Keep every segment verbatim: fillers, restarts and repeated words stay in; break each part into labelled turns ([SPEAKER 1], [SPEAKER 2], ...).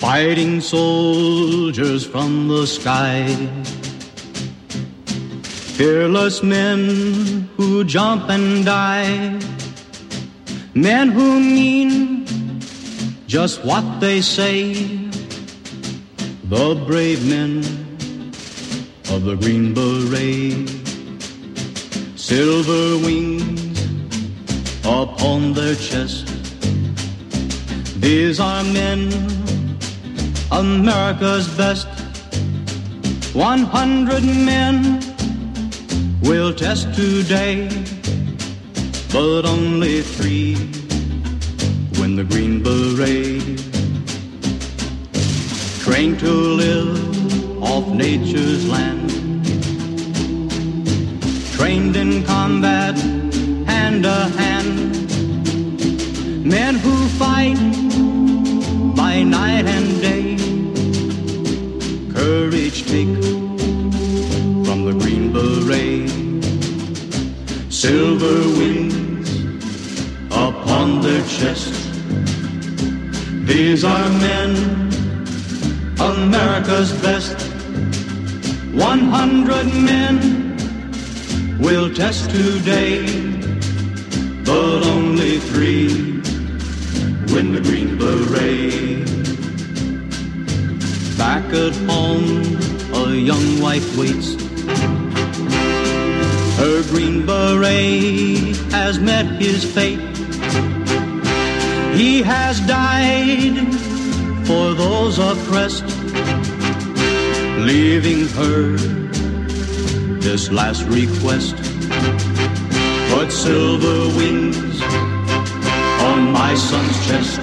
[SPEAKER 1] fighting soldiers from the sky, fearless men who jump and die, men who mean just what they say, the brave men of the Green Beret, silver wings upon their chest. These are men, America's best. One hundred men will test today, but only three win the Green Beret. Trained to live off nature's land, trained in combat hand to hand, men who fight by night and day, courage take from the Green Beret, silver wings upon their chest. These are men, America's best. One hundred men will test today, but only three win the Green Beret. Back at home, a young wife waits. Her Green Beret has met his fate. He has died for those oppressed, leaving her this last request. Put silver wings on my son's chest.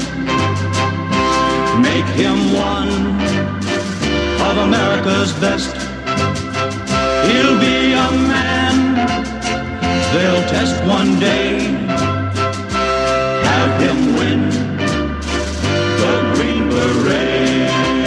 [SPEAKER 1] Make him one of America's best. He'll be a man they'll test one day. Have him win the Green Beret.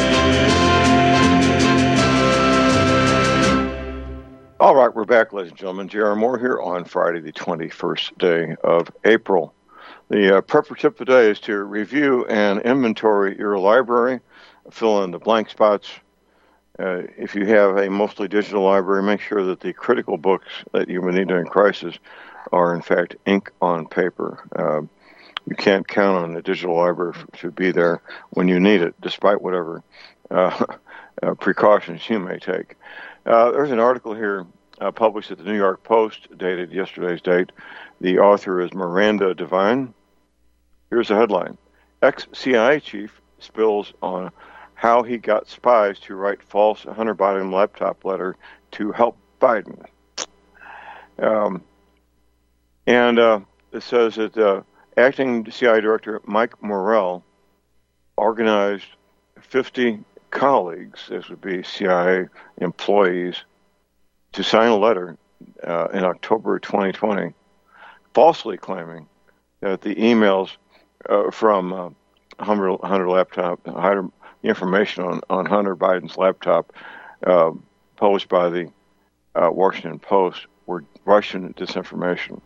[SPEAKER 2] All right, we're back, ladies and gentlemen. J R. Moore here on Friday, the twenty-first day of April. The uh, prep tip today is to review and inventory your library, fill in the blank spots. Uh, if you have a mostly digital library, make sure that the critical books that you will need during crisis are, in fact, ink on paper. Uh, you can't count on the digital library to be there when you need it, despite whatever uh, uh, precautions you may take. Uh, there's an article here uh, published at the New York Post, dated yesterday's date. The author is Miranda Devine. Here's the headline. Ex-C I A chief spills on how he got spies to write false Hunter Biden laptop letter to help Biden. Um, and uh, it says that uh, acting C I A Director Mike Morrell organized fifty colleagues, this would be C I A employees, to sign a letter uh, in October twenty twenty, falsely claiming that the emails uh, from uh, Hunter, Hunter laptop, Hunter, the information on, on Hunter Biden's laptop uh, published by the uh, Washington Post were Russian disinformation.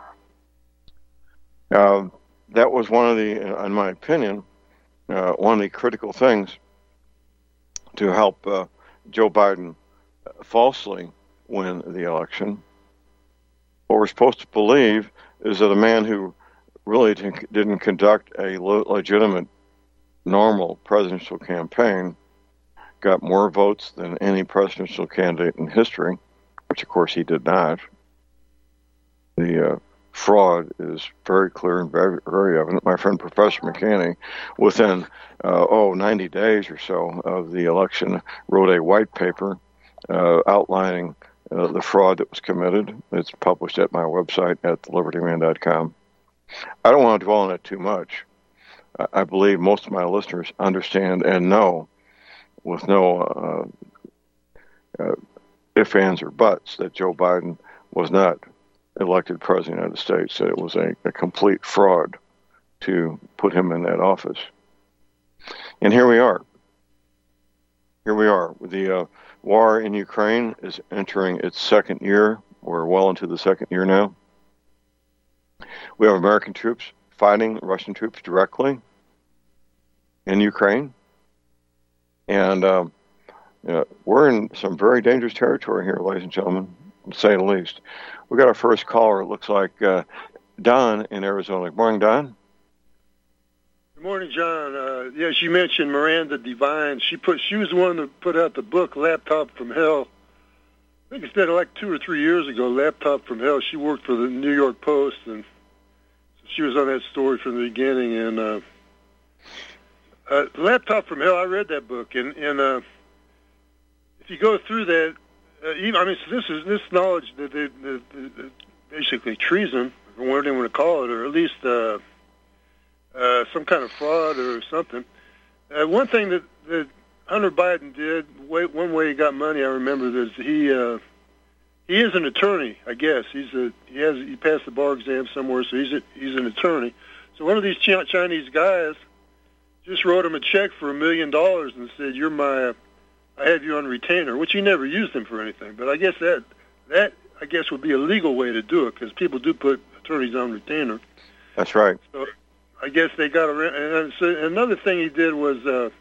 [SPEAKER 2] Uh, that was one of the, in my opinion, uh, one of the critical things to help uh, Joe Biden falsely win the election. What we're supposed to believe is that a man who really didn't conduct a legitimate, normal presidential campaign got more votes than any presidential candidate in history, which of course he did not. The uh, fraud is very clear and very, very evident. My friend Professor McCanney, within uh, oh ninety days or so of the election, wrote a white paper uh, outlining uh, the fraud that was committed. It's published at my website at the liberty man dot com. I don't want to dwell on it too much. I believe most of my listeners understand and know, with no uh, uh, ifs, ands, or buts, that Joe Biden was not elected president of the United States, that it was a, a complete fraud to put him in that office. And here we are. Here we are. The uh, war in Ukraine is entering its second year. We're well into the second year now. We have American troops fighting Russian troops directly in Ukraine. And um, you know, we're in some very dangerous territory here, ladies and gentlemen, to say the least. We got our first caller. It looks like uh, Don in Arizona. Good morning, Don.
[SPEAKER 3] Good morning, John. Uh, yes, you mentioned Miranda Devine. She put she was the one that put out the book Laptop from Hell. I think it's been like two or three years ago. Laptop from Hell. She worked for the New York Post, and she was on that story from the beginning. And uh, uh, Laptop from Hell. I read that book, and and uh, if you go through that, uh, even, I mean, so this is this knowledge that they, the, the, the, basically treason, or whatever they want to call it, or at least. Uh, Uh, some kind of fraud or something. Uh, one thing that, that Hunter Biden did, way, one way he got money, I remember, is he uh, he is an attorney. I guess he's a he has he passed the bar exam somewhere, so he's a, he's an attorney. So one of these Ch- Chinese guys just wrote him a check for a million dollars and said, "You're my, I have you on retainer," which he never used him for anything. But I guess that that I guess would be a legal way to do it because people do put attorneys on retainer.
[SPEAKER 2] That's right.
[SPEAKER 3] So, I guess they got around. And so another thing he did was uh,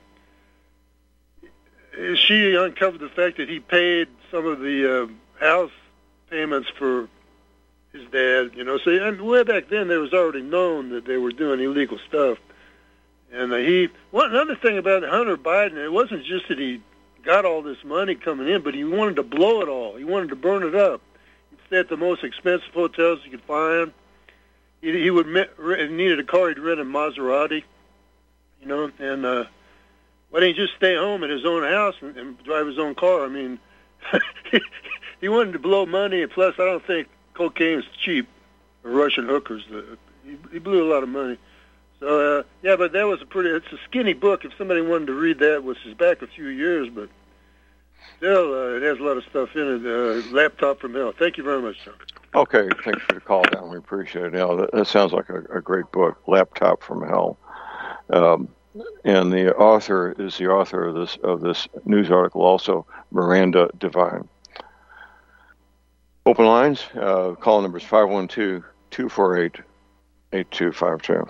[SPEAKER 3] she uncovered the fact that he paid some of the uh, house payments for his dad. You know, so and way back then there was already known that they were doing illegal stuff. And uh, he one another thing about Hunter Biden, it wasn't just that he got all this money coming in, but he wanted to blow it all. He wanted to burn it up. He'd stay at the most expensive hotels he could find. He, he would if he needed a car, he'd rent a Maserati, you know, and uh, why didn't he just stay home at his own house and, and drive his own car? I mean, he wanted to blow money, and plus, I don't think cocaine's cheap, or Russian hookers. Uh, he, he blew a lot of money. So, uh, yeah, but that was a pretty, it's a skinny book. If somebody wanted to read that, which is back a few years, but still, uh, it has a lot of stuff in it. Uh, Laptop from Hell. Thank you very much, John.
[SPEAKER 2] Okay, thanks for the call, Don. We appreciate it. Yeah, that, that sounds like a, a great book, Laptop from Hell. Um, and the author is the author of this of this news article, also Miranda Devine. Open lines. Uh, call number is five one two, two four eight, eight two five two.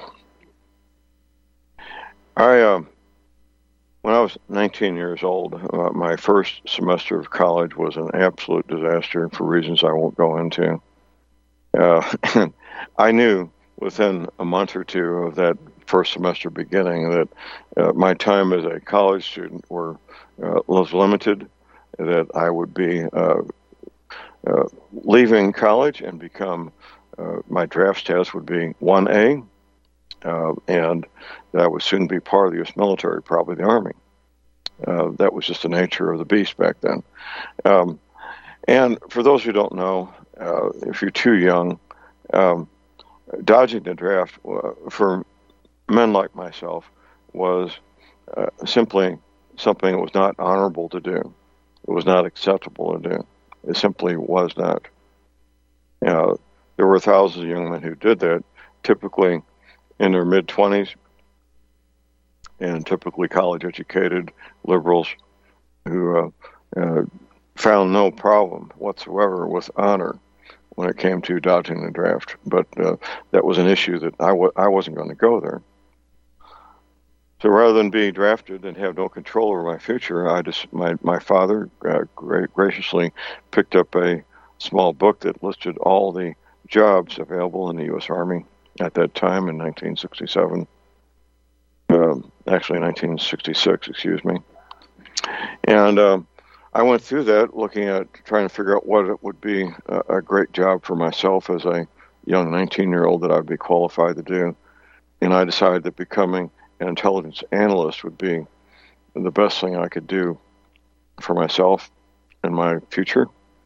[SPEAKER 2] I, uh, when I was nineteen years old, uh, my first semester of college was an absolute disaster for reasons I won't go into. Uh, and I knew within a month or two of that first semester beginning that uh, my time as a college student were uh, was limited, that I would be uh, uh, leaving college and become, uh, my draft status would be one A, uh, and that I would soon be part of the U S military, probably the Army. Uh, that was just the nature of the beast back then. Um, and for those who don't know, uh, if you're too young, um, dodging the draft uh, for men like myself was uh, simply something that was not honorable to do. It was not acceptable to do. It simply was not. You know, there were thousands of young men who did that, typically in their mid-twenties, and typically college-educated liberals who uh, uh, found no problem whatsoever with honor when it came to dodging the draft. But uh, that was an issue that I, w- I wasn't going to go there. So rather than be drafted and have no control over my future, I just my my father uh, gra- graciously picked up a small book that listed all the jobs available in the U S Army at that time in nineteen sixty-seven. Um, actually, nineteen sixty-six, excuse me. And um, I went through that, looking at trying to figure out what it would be a, a great job for myself as a young nineteen-year-old that I would be qualified to do. And I decided that becoming an intelligence analyst would be the best thing I could do for myself and my future.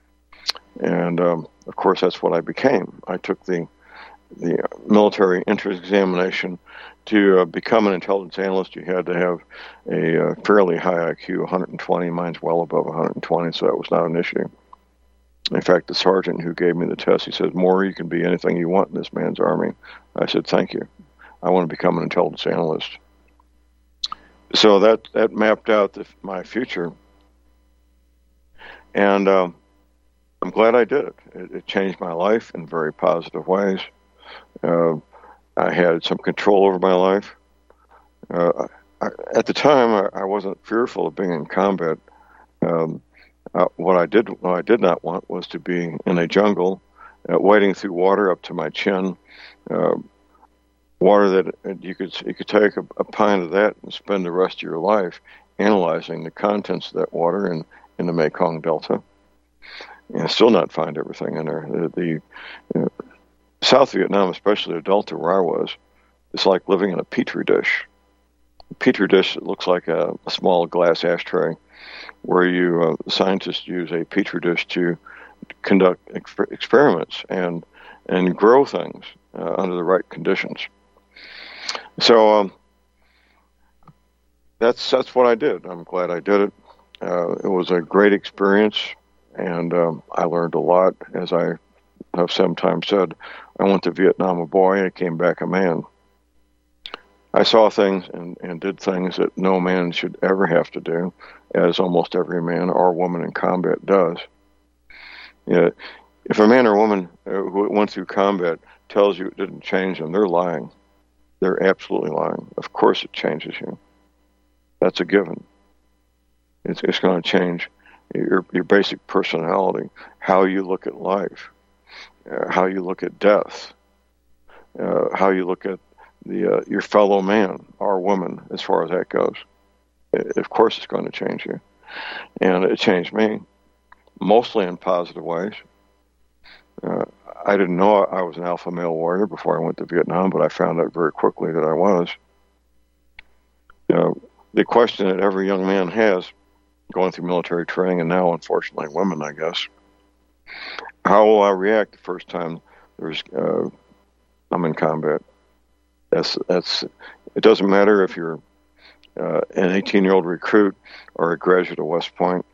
[SPEAKER 2] And um, of course, that's what I became. I took the the military entrance examination. To uh, become an intelligence analyst, you had to have a uh, fairly high I Q, one hundred twenty. Mine's well above one hundred twenty, so that was not an issue. In fact, the sergeant who gave me the test, he said, "Maury, you can be anything you want in this man's army." I said, "Thank you. I want to become an intelligence analyst." So that, that mapped out the, my future. And um, I'm glad I did it. it. It changed my life in very positive ways. Uh, I had some control over my life. Uh, I, at the time, I, I wasn't fearful of being in combat. Um, uh, what I did, what I did not want, was to be in a jungle, uh, wading through water up to my chin, uh, water that you could you could take a, a pint of that and spend the rest of your life analyzing the contents of that water in, in the Mekong Delta, and still not find everything in there. The, the uh, South Vietnam, especially the Delta where I was, it's like living in a petri dish. A petri dish that looks like a, a small glass ashtray, where you uh, scientists use a petri dish to conduct ex- experiments and and grow things uh, under the right conditions. So um, that's that's what I did. I'm glad I did it. Uh, it was a great experience, and um, I learned a lot. As I have sometimes said, I went to Vietnam a boy and I came back a man. I saw things and, and did things that no man should ever have to do, as almost every man or woman in combat does. You know, if a man or woman who went through combat tells you it didn't change them, they're lying. They're absolutely lying. Of course it changes you. That's a given. It's, it's going to change your, your basic personality, how you look at life, uh, how you look at death, uh, how you look at the uh, your fellow man or woman, as far as that goes. It, of course it's going to change you. And it changed me, mostly in positive ways. Uh, I didn't know I was an alpha male warrior before I went to Vietnam, but I found out very quickly that I was. You know, the question that every young man has going through military training, and now unfortunately women, I guess, how will I react the first time there's uh, I'm in combat? That's that's. It doesn't matter if you're uh, an eighteen-year-old recruit or a graduate of West Point,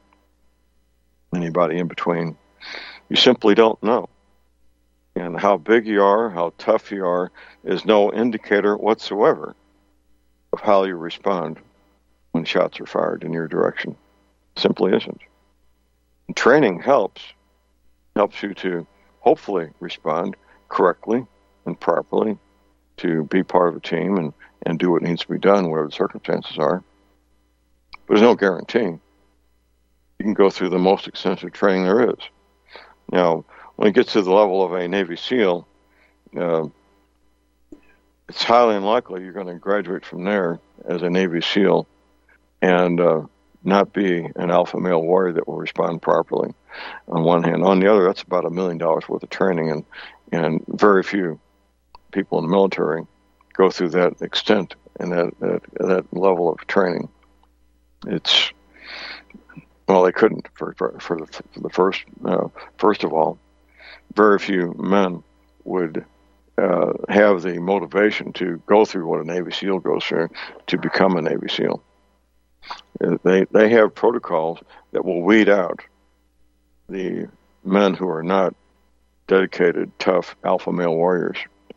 [SPEAKER 2] anybody in between. You simply don't know. And how big you are, how tough you are, is no indicator whatsoever of how you respond when shots are fired in your direction. Simply isn't. And training helps, helps you to hopefully respond correctly and properly, to be part of a team and, and do what needs to be done, whatever the circumstances are. But there's no guarantee. You can go through the most extensive training there is. Now, when it gets to the level of a Navy SEAL, uh, it's highly unlikely you're going to graduate from there as a Navy SEAL and uh, not be an alpha male warrior that will respond properly, on one hand. On the other, that's about a million dollars worth of training, and, and very few people in the military go through that extent and that, that, that level of training. It's, well, they couldn't for, for, for, the, for the first, uh, first of all, very few men would uh, have the motivation to go through what a Navy SEAL goes through to become a Navy SEAL. They they have protocols that will weed out the men who are not dedicated, tough alpha male warriors.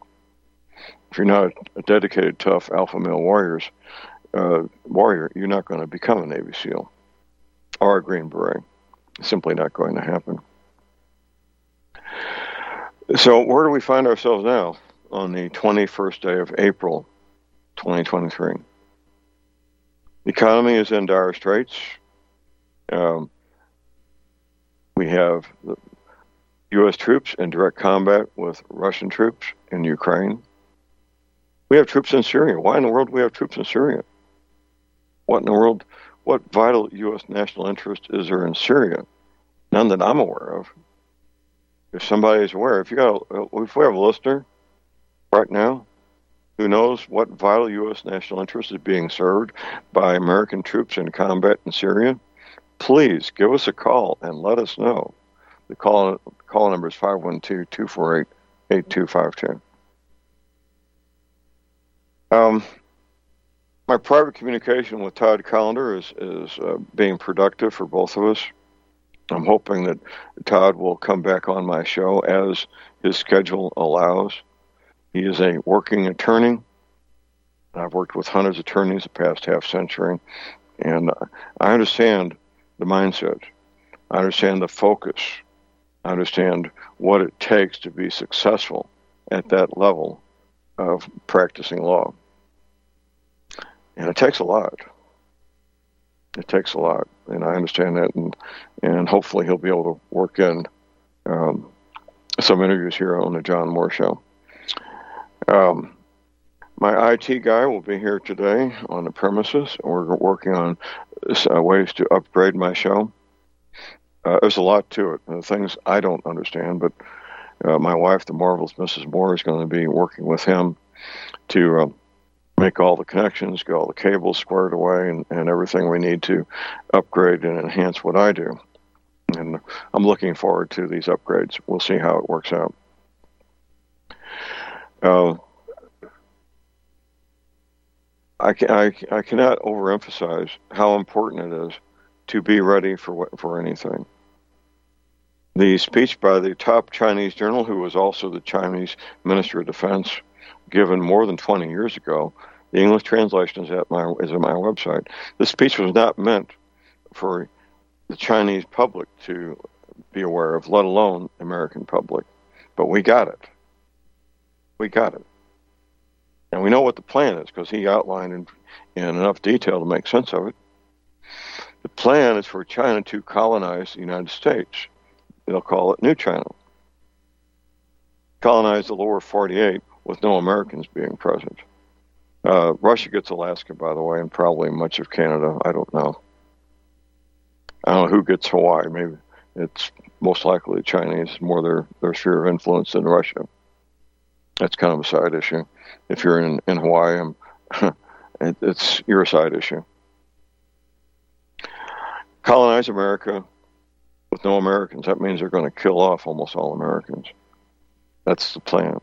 [SPEAKER 2] If you're not a dedicated, tough alpha male warriors uh, warrior, you're not going to become a Navy SEAL or a Green Beret. It's simply not going to happen. So where do we find ourselves now on the twenty-first day of April, twenty twenty-three? The economy is in dire straits. Um, we have the U S troops in direct combat with Russian troops in Ukraine. We have troops in Syria. Why in the world do we have troops in Syria? What in the world, what vital U S national interest is there in Syria? None that I'm aware of. If somebody is aware, if you got, a, if we have a listener right now who knows what vital U S national interest is being served by American troops in combat in Syria, please give us a call and let us know. The call call number is five one two, two four eight, eight two five two. Um, my private communication with Todd Callender is, is uh, being productive for both of us. I'm hoping that Todd will come back on my show as his schedule allows. He is a working attorney. I've worked with hundreds of attorneys the past half century, and I understand the mindset. I understand the focus. I understand what it takes to be successful at that level of practicing law. And it takes a lot. It takes a lot, and I understand that, and and hopefully he'll be able to work in um, some interviews here on the John Moore Show. Um, my I T guy will be here today on the premises. We're working on uh, ways to upgrade my show. Uh, there's a lot to it, uh, things I don't understand, but uh, my wife, the marvelous Missus Moore, is going to be working with him to uh, make all the connections, get all the cables squared away, and, and everything we need to upgrade and enhance what I do. And I'm looking forward to these upgrades. We'll see how it works out. Uh, I, can, I, I cannot overemphasize how important it is to be ready for what, for anything. The speech by the top Chinese general, who was also the Chinese Minister of Defense, given more than twenty years ago, the English translation is at my is at my website. This speech was not meant for the Chinese public to be aware of, let alone the American public. But we got it. We got it. And we know what the plan is because he outlined in, in enough detail to make sense of it. The plan is for China to colonize the United States. They'll call it New China. Colonize the lower forty-eight with no Americans being present. Uh, Russia gets Alaska, by the way, and probably much of Canada. I don't know. I don't know who gets Hawaii. Maybe it's most likely the Chinese, more their, their sphere of influence than Russia. That's kind of a side issue. If you're in, in Hawaii, um, it, it's your side issue. Colonize America with no Americans. That means they're going to kill off almost all Americans. That's the plan.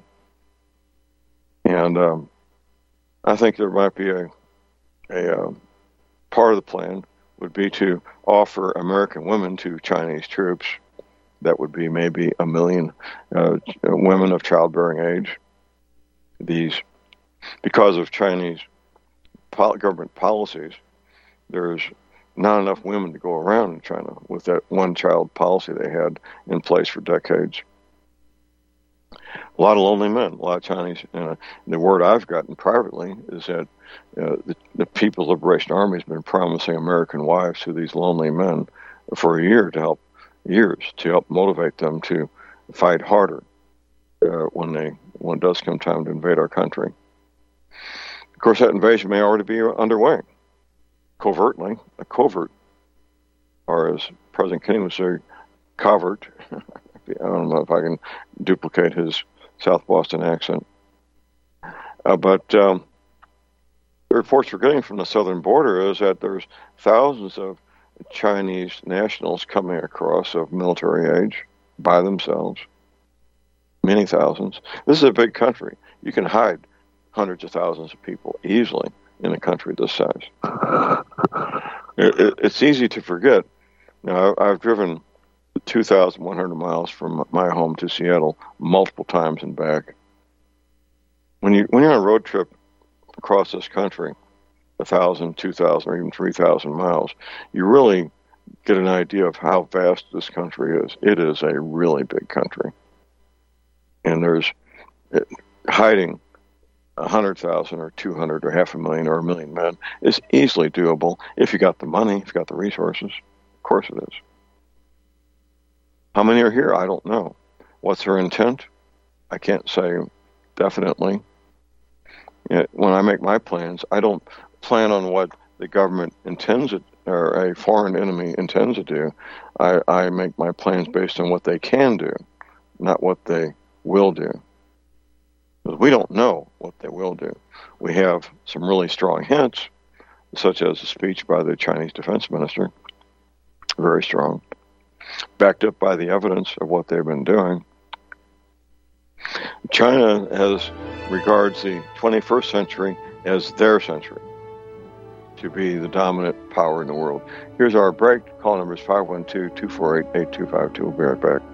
[SPEAKER 2] And um, I think there might be a, a uh, part of the plan would be to offer American women to Chinese troops. That would be maybe a million uh, women of childbearing age. These, because of Chinese pol- government policies, there's not enough women to go around in China with that one-child policy they had in place for decades. A lot of lonely men, a lot of Chinese. Uh, the word I've gotten privately is that uh, the, the People's Liberation Army has been promising American wives to these lonely men for a year to help, years to help motivate them to fight harder uh, when they when it does come time to invade our country. Of course, that invasion may already be underway, covertly, a covert, or as President Kennedy would say, covert. I don't know if I can duplicate his South Boston accent. Uh, but um, the reports we're getting from the southern border is that there's thousands of Chinese nationals coming across of military age by themselves. Many thousands. This is a big country. You can hide hundreds of thousands of people easily in a country this size. it, it, it's easy to forget. Now, I've driven two thousand one hundred miles from my home to Seattle multiple times and back. When you when you're on a road trip across this country, a thousand, two thousand, or even three thousand miles, you really get an idea of how vast this country is. It is a really big country, and there's it, hiding a hundred thousand or two hundred or half a million or a million men is easily doable if you got the money, if you got the resources. Of course, it is. How many are here? I don't know. What's their intent? I can't say definitely. When I make my plans, I don't plan on what the government intends to, or a foreign enemy intends to do. I, I make my plans based on what they can do, not what they will do. Because we don't know what they will do. We have some really strong hints, such as a speech by the Chinese defense minister, very strong, backed up by the evidence of what they've been doing. China has regards the twenty-first century as their century, to be the dominant power in the world. Here's our break. Call number is five one two, two four eight, eight two five two. We'll be right back.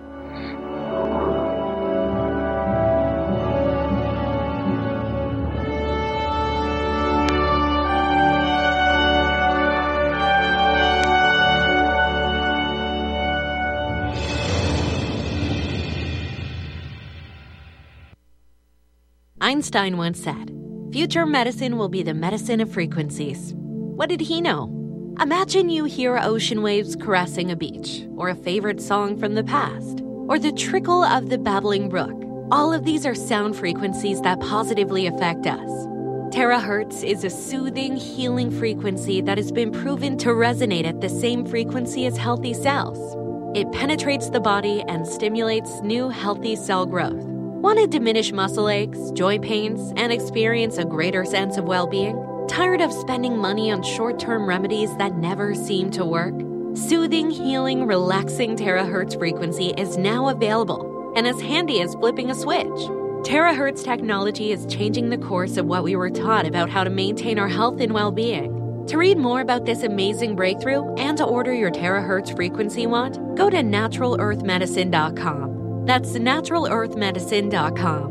[SPEAKER 4] Einstein once said, Future medicine will be the medicine of frequencies. What did he know? Imagine you hear ocean waves caressing a beach, or a favorite song from the past, or the trickle of the babbling brook. All of these are sound frequencies that positively affect us. Terahertz is a soothing, healing frequency that has been proven to resonate at the same frequency as healthy cells. It penetrates the body and stimulates new, healthy cell growth. Want to diminish muscle aches, joint pains, and experience a greater sense of well-being? Tired of spending money on short-term remedies that never seem to work? Soothing, healing, relaxing terahertz frequency is now available and as handy as flipping a switch. Terahertz technology is changing the course of what we were taught about how to maintain our health and well-being. To read more about this amazing breakthrough and to order your terahertz frequency wand, go to natural earth medicine dot com. That's natural earth medicine dot com.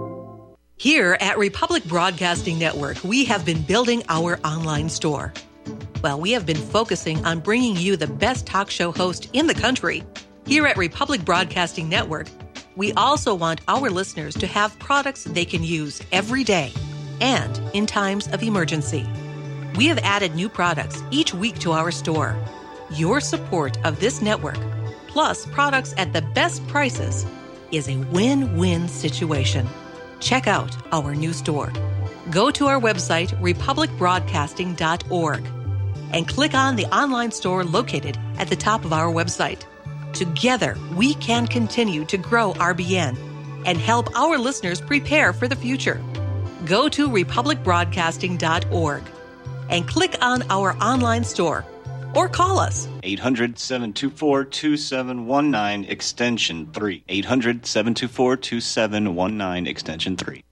[SPEAKER 5] Here at Republic Broadcasting Network, we have been building our online store. Well, we have been focusing on bringing you the best talk show host in the country. Here at Republic Broadcasting Network, we also want our listeners to have products they can use every day and in times of emergency. We have added new products each week to our store. Your support of this network, plus products at the best prices, is a win-win situation. Check out our new store. Go to our website, republic broadcasting dot org, and click on the online store located at the top of our website. Together, we can continue to grow R B N and help our listeners prepare for the future. Go to republic broadcasting dot org and click on our online store or call us.
[SPEAKER 6] eight hundred, seven two four, two seven one nine, extension three. eight hundred, seven two four, two seven one nine, extension three.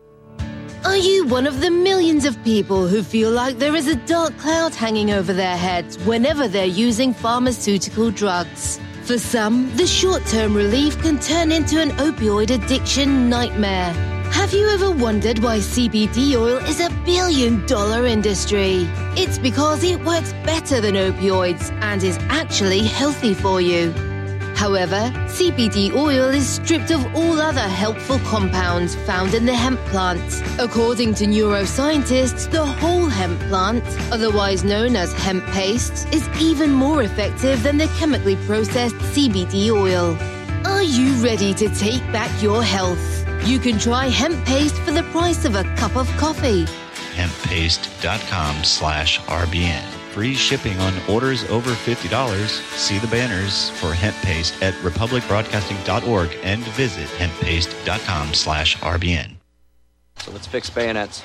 [SPEAKER 7] Are you one of the millions of people who feel like there is a dark cloud hanging over their heads whenever they're using pharmaceutical drugs? For some, the short-term relief can turn into an opioid addiction nightmare. Have you ever wondered why C B D oil is a billion-dollar industry? It's because it works better than opioids and is actually healthy for you. However, C B D oil is stripped of all other helpful compounds found in the hemp plant. According to neuroscientists, the whole hemp plant, otherwise known as hemp paste, is even more effective than the chemically processed C B D oil. Are you ready to take back your health? You can try hemp paste for the price of a cup of coffee.
[SPEAKER 8] hemppaste.com slash RBN. Free shipping on orders over fifty dollars. See the banners for hemp paste at republic broadcasting dot org and visit hemppaste.com slash RBN.
[SPEAKER 9] So let's fix bayonets.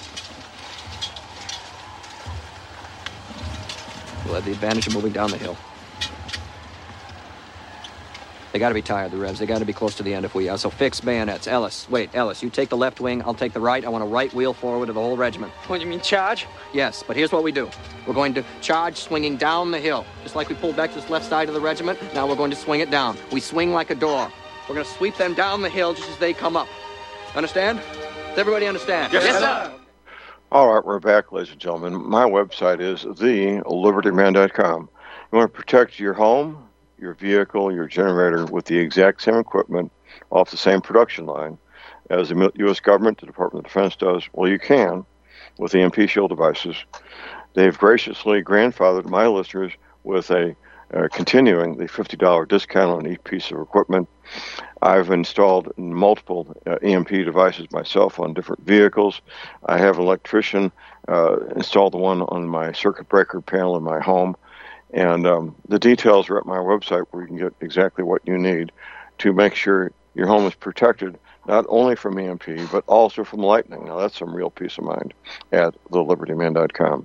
[SPEAKER 9] We'll have the advantage of moving down the hill. They got to be tired, the Revs. They got to be close to the end if we are. So fix bayonets. Ellis, wait, Ellis, you take the left wing, I'll take the right. I want a right wheel forward of the whole regiment.
[SPEAKER 10] What, you mean charge?
[SPEAKER 9] Yes, but here's what we do. We're going to charge swinging down the hill. Just like we pulled back this left side of the regiment, now we're going to swing it down. We swing like a door. We're going to sweep them down the hill just as they come up. Understand? Does everybody understand?
[SPEAKER 10] Yes, yes sir.
[SPEAKER 2] All right, we're back, ladies and gentlemen. My website is the liberty man dot com. You want to protect your home, your vehicle, your generator with the exact same equipment off the same production line as the U S government, the Department of Defense does? Well, you can with E M P Shield devices. They've graciously grandfathered my listeners with a uh, continuing the fifty dollars discount on each piece of equipment. I've installed multiple uh, E M P devices myself on different vehicles. I have an electrician uh, install the one on my circuit breaker panel in my home. And um, the details are at my website where you can get exactly what you need to make sure your home is protected, not only from E M P, but also from lightning. Now, that's some real peace of mind at the liberty man dot com.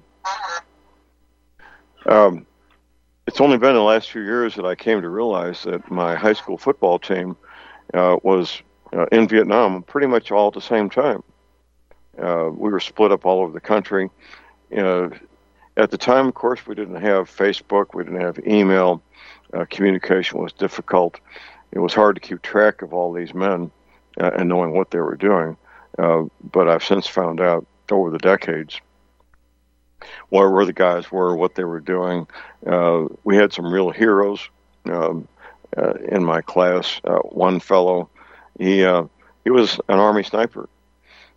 [SPEAKER 2] Um, it's only been the last few years that I came to realize that my high school football team uh, was uh, in Vietnam pretty much all at the same time. Uh, we were split up all over the country. Uh, At the time, of course, we didn't have Facebook, we didn't have email, uh, communication was difficult. It was hard to keep track of all these men uh, and knowing what they were doing. Uh, but I've since found out over the decades where, where the guys were, what they were doing. Uh, we had some real heroes um, uh, in my class. Uh, one fellow, he uh, he was an Army sniper.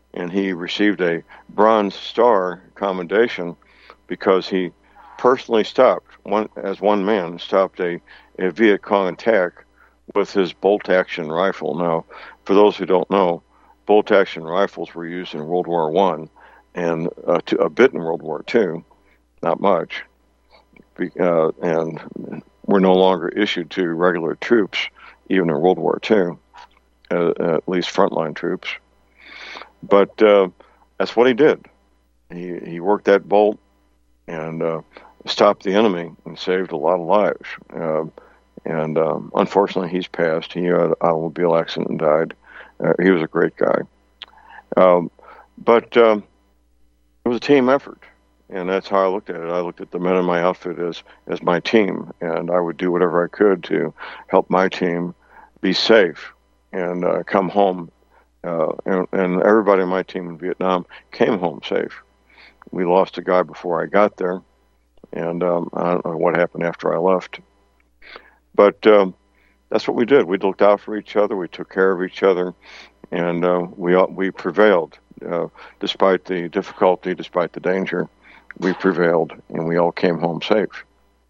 [SPEAKER 2] and he received a Bronze Star commendation because he personally stopped, one as one man, stopped a, a Viet Cong attack with his bolt-action rifle. Now, for those who don't know, bolt-action rifles were used in World War One and uh, to, a bit in World War Two, not much, Be, uh, and were no longer issued to regular troops, even in World War Two, uh, at least frontline troops. But uh, that's what he did. He he worked that bolt and uh, stopped the enemy and saved a lot of lives. Uh, and um, unfortunately, he's passed. He had an automobile accident and died. Uh, he was a great guy. Um, but um, it was a team effort, and that's how I looked at it. I looked at the men in my outfit as, as my team, and I would do whatever I could to help my team be safe and uh, come home. Uh, and, and everybody on my team in Vietnam came home safe. We lost a guy before I got there, and um, I don't know what happened after I left. But um, that's what we did. We looked out for each other. We took care of each other, and uh, we we prevailed. Uh, despite the difficulty, despite the danger, we prevailed, and we all came home safe.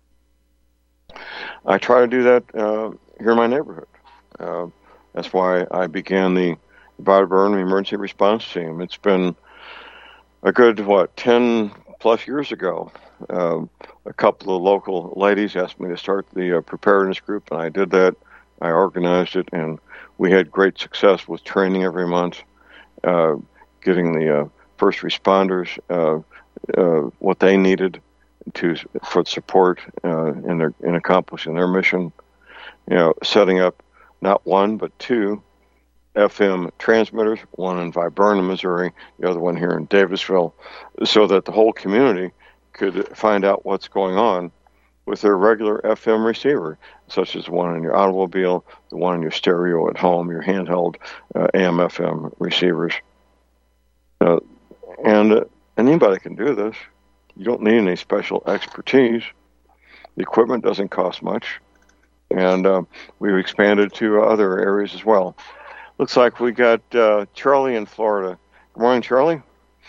[SPEAKER 2] I try to do that uh, here in my neighborhood. Uh, that's why I began the Bowder Burnham Emergency Response Team. It's been a good, what, ten plus years ago. Uh, a couple of local ladies asked me to start the uh, preparedness group, and I did that. I organized it, and we had great success with training every month, uh, getting the uh, first responders uh, uh, what they needed to for support uh, in their in accomplishing their mission. You know, setting up not one but two F M transmitters, one in Viburnum, Missouri, the other one here in Davisville, so that the whole community could find out what's going on with their regular F M receiver, such as the one in your automobile, the one in your stereo at home, your handheld uh, A M F M receivers. Uh, and uh, anybody can do this. You don't need any special expertise. The equipment doesn't cost much. And uh, we've expanded to other areas as well. Looks like we got uh, Charlie in Florida. Good morning, Charlie.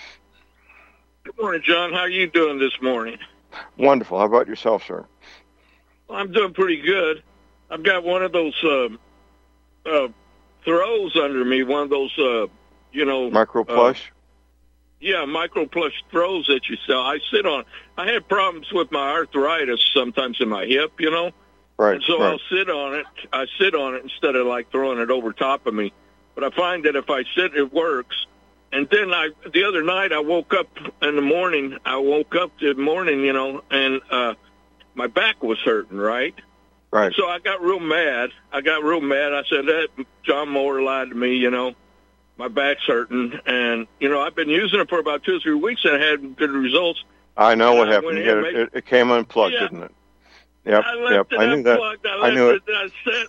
[SPEAKER 10] Good morning, John. How are you doing this morning?
[SPEAKER 2] Wonderful. How about yourself, sir?
[SPEAKER 10] Well, I'm doing pretty good. I've got one of those uh, uh, throws under me, one of those, uh, you know...
[SPEAKER 2] Micro plush?
[SPEAKER 10] Uh, yeah, micro plush throws that you sell. I sit on... I had problems with my arthritis sometimes in my hip, you know?
[SPEAKER 2] Right,
[SPEAKER 10] and so
[SPEAKER 2] right.
[SPEAKER 10] I'll sit on it. I sit on it instead of, like, throwing it over top of me. But I find that if I sit, it works. And then I, the other night, I woke up in the morning. I woke up the morning, you know, and uh, my back was hurting, right?
[SPEAKER 2] Right.
[SPEAKER 10] So I got real mad. I got real mad. I said, that John Moore lied to me, you know. My back's hurting. And, you know, I've been using it for about two or three weeks and I had good results.
[SPEAKER 2] I know
[SPEAKER 10] and
[SPEAKER 2] what
[SPEAKER 10] I
[SPEAKER 2] happened.
[SPEAKER 10] went
[SPEAKER 2] Yeah,
[SPEAKER 10] in,
[SPEAKER 2] it,
[SPEAKER 10] made,
[SPEAKER 2] it came unplugged,
[SPEAKER 10] yeah.
[SPEAKER 2] didn't it? Yep,
[SPEAKER 10] I left
[SPEAKER 2] yep.
[SPEAKER 10] it
[SPEAKER 2] I knew that.
[SPEAKER 10] unplugged. I,
[SPEAKER 2] I knew it.
[SPEAKER 10] it.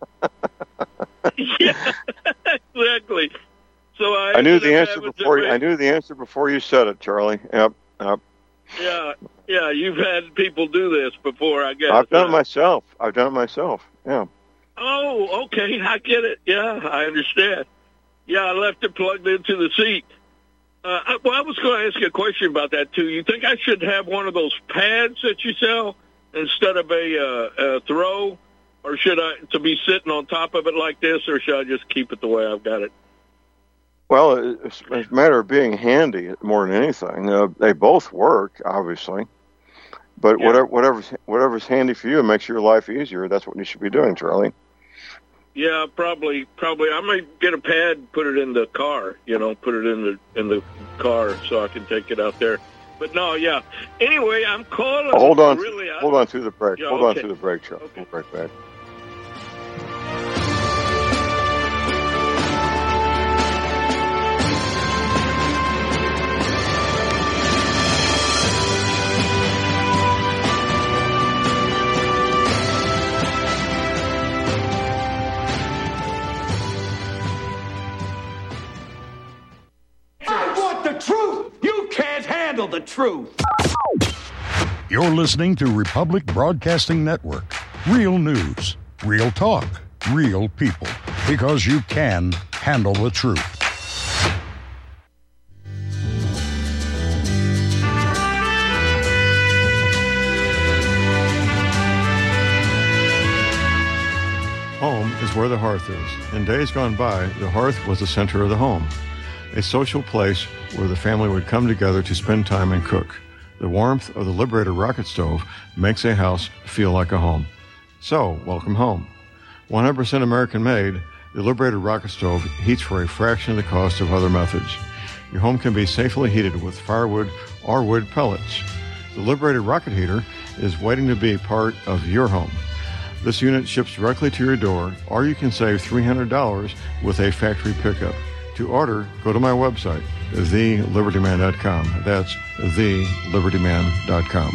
[SPEAKER 10] I said, yeah, exactly. So I,
[SPEAKER 2] I knew the
[SPEAKER 10] ended up
[SPEAKER 2] answer
[SPEAKER 10] having
[SPEAKER 2] before
[SPEAKER 10] to
[SPEAKER 2] you, I knew the answer before you said it, Charlie. Yep, yep.
[SPEAKER 10] Yeah, yeah. You've had people do this before, I guess.
[SPEAKER 2] I've done
[SPEAKER 10] uh,
[SPEAKER 2] it myself. I've done it myself. Yeah.
[SPEAKER 10] Oh, okay. I get it. Yeah, I understand. Yeah, I left it plugged into the seat. Uh, I, well, I was going to ask you a question about that, too. You think I should have one of those pads that you sell instead of a, uh, a throw? Or should I, to be sitting on top of it like this, or should I just keep it the way I've got it?
[SPEAKER 2] Well, it's, it's a matter of being handy more than anything. Uh, they both work, obviously. But
[SPEAKER 10] Yeah.
[SPEAKER 2] whatever, whatever's, whatever's handy for you and makes your life easier, that's what you should be doing, Charlie.
[SPEAKER 10] Yeah, probably, probably. I might get a pad and put it in the car, you know, put it in the in the car so I can take it out there. But no, yeah. Anyway, I'm calling.
[SPEAKER 2] Oh, hold on,
[SPEAKER 10] Really, I-
[SPEAKER 2] hold on through the break.
[SPEAKER 10] Yeah,
[SPEAKER 2] hold
[SPEAKER 10] okay.
[SPEAKER 2] on through the break, Charlie.
[SPEAKER 10] Okay.
[SPEAKER 2] We'll break back.
[SPEAKER 11] I want the truth! You can't handle the truth!
[SPEAKER 12] You're listening to Republic Broadcasting Network. Real news, real talk, real people. Because you can handle the truth.
[SPEAKER 2] where the hearth is. In days gone by, the hearth was the center of the home, a social place where the family would come together to spend time and cook. The warmth of the Liberator rocket stove makes a house feel like a home. So, welcome home. one hundred percent American-made, the Liberator rocket stove heats for a fraction of the cost of other methods. Your home can be safely heated with firewood or wood pellets. The Liberator rocket heater is waiting to be part of your home. This unit ships directly to your door, or you can save three hundred dollars with a factory pickup. To order, go to my website, the liberty man dot com. That's the liberty man dot com.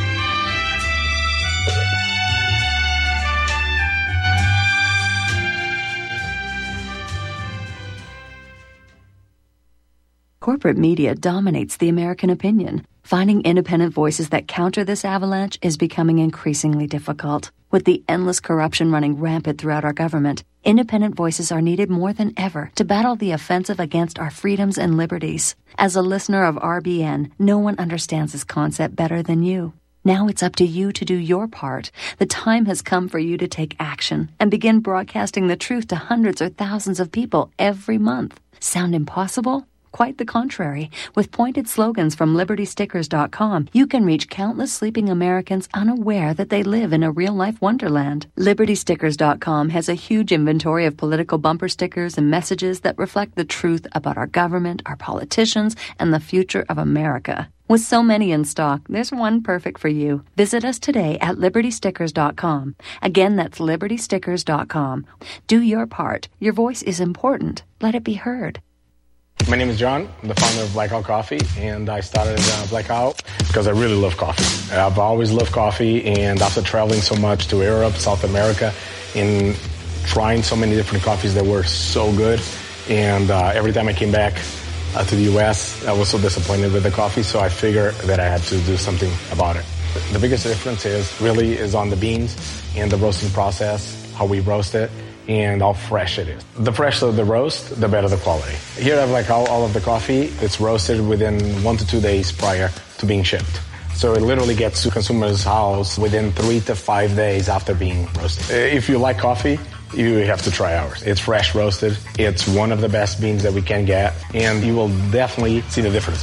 [SPEAKER 13] Corporate media dominates the American opinion. Finding independent voices that counter this avalanche is becoming increasingly difficult. With the endless corruption running rampant throughout our government, independent voices are needed more than ever to battle the offensive against our freedoms and liberties. As a listener of R B N, no one understands this concept better than you. Now it's up to you to do your part. The time has come for you to take action and begin broadcasting the truth to hundreds or thousands of people every month. Sound impossible? Quite the contrary. With pointed slogans from liberty stickers dot com, you can reach countless sleeping Americans unaware that they live in a real-life wonderland. liberty stickers dot com has a huge inventory of political bumper stickers and messages that reflect the truth about our government, our politicians, and the future of America. With so many in stock, there's one perfect for you. Visit us today at liberty stickers dot com. Again, that's liberty stickers dot com. Do your part. Your voice is important. Let it be heard.
[SPEAKER 14] My name is John. I'm the founder of Blackout Coffee, and I started uh, Blackout because I really love coffee. I've always loved coffee, and after traveling so much to Europe, South America, and trying so many different coffees that were so good, and uh, every time I came back uh, to the U S, I was so disappointed with the coffee, so I figured that I had to do something about it. The biggest difference is really is on the beans and the roasting process, how we roast it, and how fresh it is. The fresher the roast, the better the quality. Here I have like all, all of the coffee. It's roasted within one to two days prior to being shipped. So it literally gets to consumers' house within three to five days after being roasted. If you like coffee, you have to try ours. It's fresh roasted. It's one of the best beans that we can get, and you will definitely see the difference.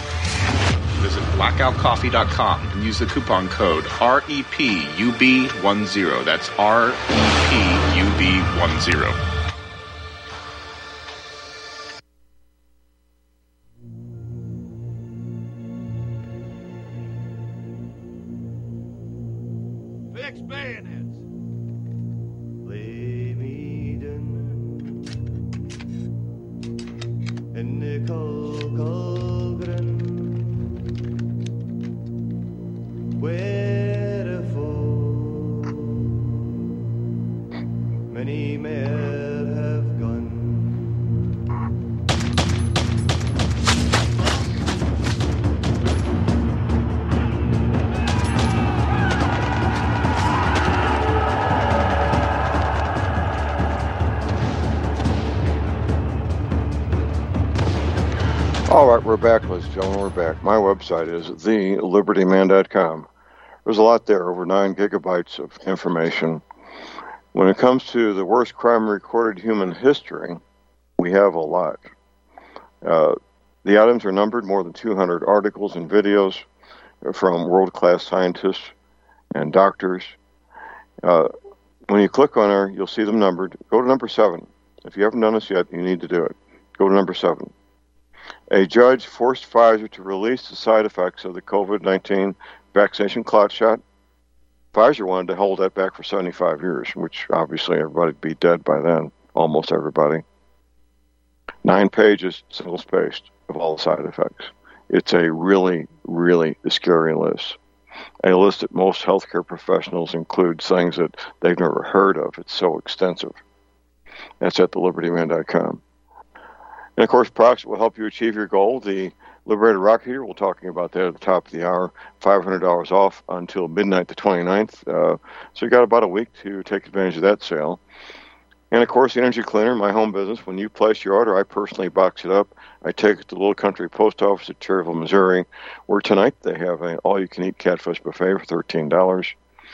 [SPEAKER 15] Visit blackout coffee dot com and use the coupon code R E P U B ten. That's R E P U B ten.
[SPEAKER 1] Fix bayonets.
[SPEAKER 16] Lay me down in the cold, cold ground. Wherefore many men have gone.
[SPEAKER 2] All right, we're back, ladies and gentlemen. We're back. My website is the liberty man dot com. There's a lot there, over nine gigabytes of information. When it comes to the worst crime recorded in human history, we have a lot. Uh, the items are numbered, more than two hundred articles and videos from world-class scientists and doctors. Uh, when you click on there, you'll see them numbered. Go to number seven. If you haven't done this yet, you need to do it. Go to number seven. A judge forced Pfizer to release the side effects of the COVID nineteen vaccination clot shot. Pfizer wanted to hold that back for seventy-five years, which obviously everybody'd be dead by then, almost everybody. Nine pages, single-spaced, of all the side effects. It's a really, really scary list. A list that most healthcare professionals include things that they've never heard of. It's so extensive. That's at the liberty man dot com. And, of course, products that will help you achieve your goal. The Liberator Rocket Heater, we're talking about that at the top of the hour, five hundred dollars off until midnight the twenty-ninth. Uh, so you got about a week to take advantage of that sale. And, of course, the Energy Cleaner, my home business. When you place your order, I personally box it up. I take it to the Little Country Post Office at Cherryville, Missouri, where tonight they have an all-you-can-eat catfish buffet for thirteen dollars.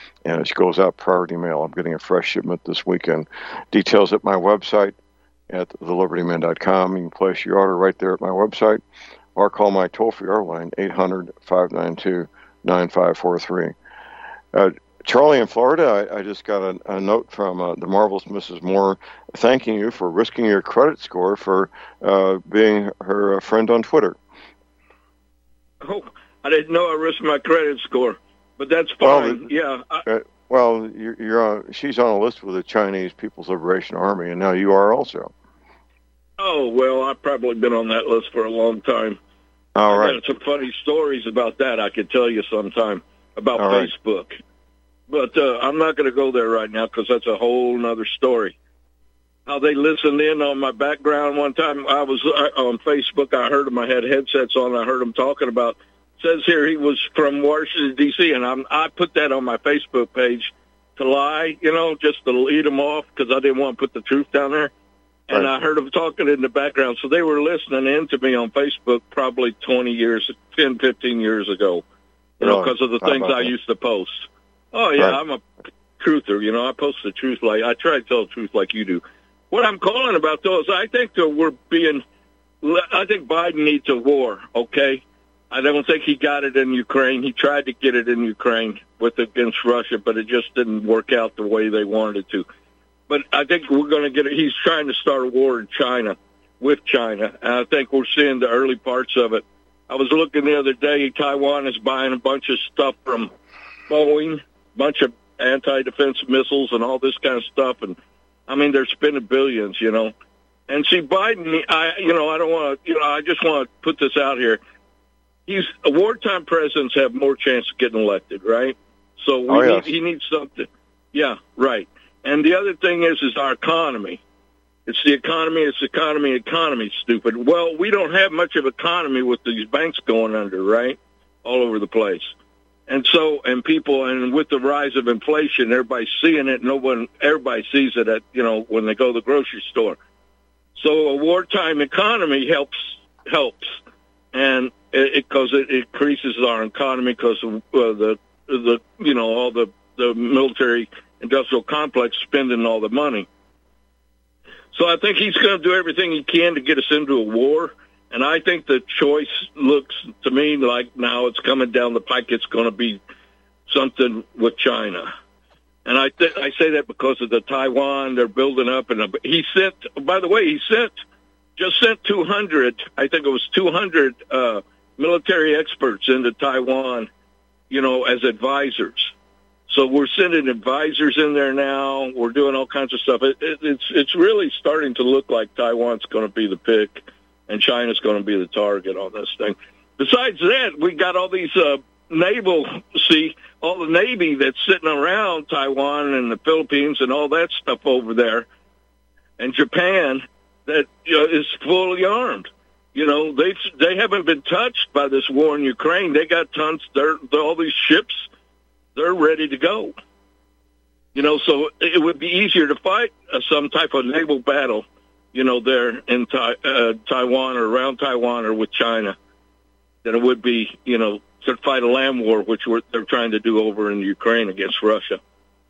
[SPEAKER 2] and it goes out priority mail. I'm getting a fresh shipment this weekend. Details at my website at the liberty man dot com. You can place your order right there at my website, or call my toll-free R line, eight hundred, five nine two, nine five four three. Uh, Charlie in Florida, I, I just got a, a note from uh, the marvelous Missus Moore thanking you for risking your credit score for uh, being her uh, friend on Twitter.
[SPEAKER 10] Oh, I didn't know I risked my credit score, but that's fine.
[SPEAKER 2] Well,
[SPEAKER 10] yeah. I,
[SPEAKER 2] uh, well, you're, you're on, she's on a list with the Chinese People's Liberation Army, and now you are also.
[SPEAKER 10] oh, well, I've probably been on that list for a long time.
[SPEAKER 2] All
[SPEAKER 10] I
[SPEAKER 2] right.
[SPEAKER 10] got some funny stories about that I could tell you sometime about
[SPEAKER 2] All right.
[SPEAKER 10] Facebook. But uh, I'm not going to go there right now because that's a whole other story. How they listened in on my background one time. I was uh, on Facebook. I heard him. I had headsets on. I heard him talking about, says here he was from Washington, D C, and I'm, I put that on my Facebook page to lie, you know, just to lead them off because I didn't want to put the truth down there. And
[SPEAKER 2] Right.
[SPEAKER 10] I heard them talking in the background. So they were listening in to me on Facebook probably twenty years, ten, fifteen years ago, you know,
[SPEAKER 2] Really?
[SPEAKER 10] because of the
[SPEAKER 2] How
[SPEAKER 10] things
[SPEAKER 2] about
[SPEAKER 10] I
[SPEAKER 2] that?
[SPEAKER 10] used to post. Oh, yeah,
[SPEAKER 2] Right.
[SPEAKER 10] I'm a truther. You know, I post the truth like I try to tell the truth like you do. What I'm calling about, though, is I think that we're being I think Biden needs a war, okay? I don't think he got it in Ukraine. He tried to get it in Ukraine with against Russia, but it just didn't work out the way they wanted it to. But I think we're going to get it. He's trying to start a war in China, with China, and I think we're seeing the early parts of it. I was looking the other day, Taiwan is buying a bunch of stuff from Boeing, bunch of anti-defense missiles and all this kind of stuff. And, I mean, they're spending billions, you know. And see, Biden, I, you know, I don't want to, you know, I just want to put this out here. He's, wartime presidents have more chance of getting elected, right? So we
[SPEAKER 2] Oh, yes.
[SPEAKER 10] need, he needs something. Yeah, right. And the other thing is, is our economy. It's the economy, it's economy, economy, stupid. Well, we don't have much of economy with these banks going under, right? All over the place. And so, and people, and with the rise of inflation, everybody's seeing it. No one, everybody sees it at, you know, when they go to the grocery store. So a wartime economy helps, helps. And it, because it, it increases our economy because of uh, the, the, you know, all the, the military industrial complex spending all the money. So I think he's going to do everything he can to get us into a war. And I think the choice looks to me like now it's coming down the pike. It's going to be something with China. And I th- I say that because of the Taiwan they're building up. And he sent, by the way, he sent, just sent two hundred, I think it was two hundred uh, military experts into Taiwan, you know, as advisors. So we're sending advisors in there now. We're doing all kinds of stuff. It, it, it's it's really starting to look like Taiwan's going to be the pick, and China's going to be the target on this thing. Besides that, we got all these uh, naval, see, all the Navy that's sitting around Taiwan and the Philippines and all that stuff over there, and Japan that you know, is fully armed. You know, they they haven't been touched by this war in Ukraine. They got tons. They're, they're all these ships. They're ready to go. You know, so it would be easier to fight uh, some type of naval battle, you know, there in tai- uh, Taiwan or around Taiwan or with China than it would be, you know, to fight a land war, which we're, they're trying to do over in Ukraine against Russia.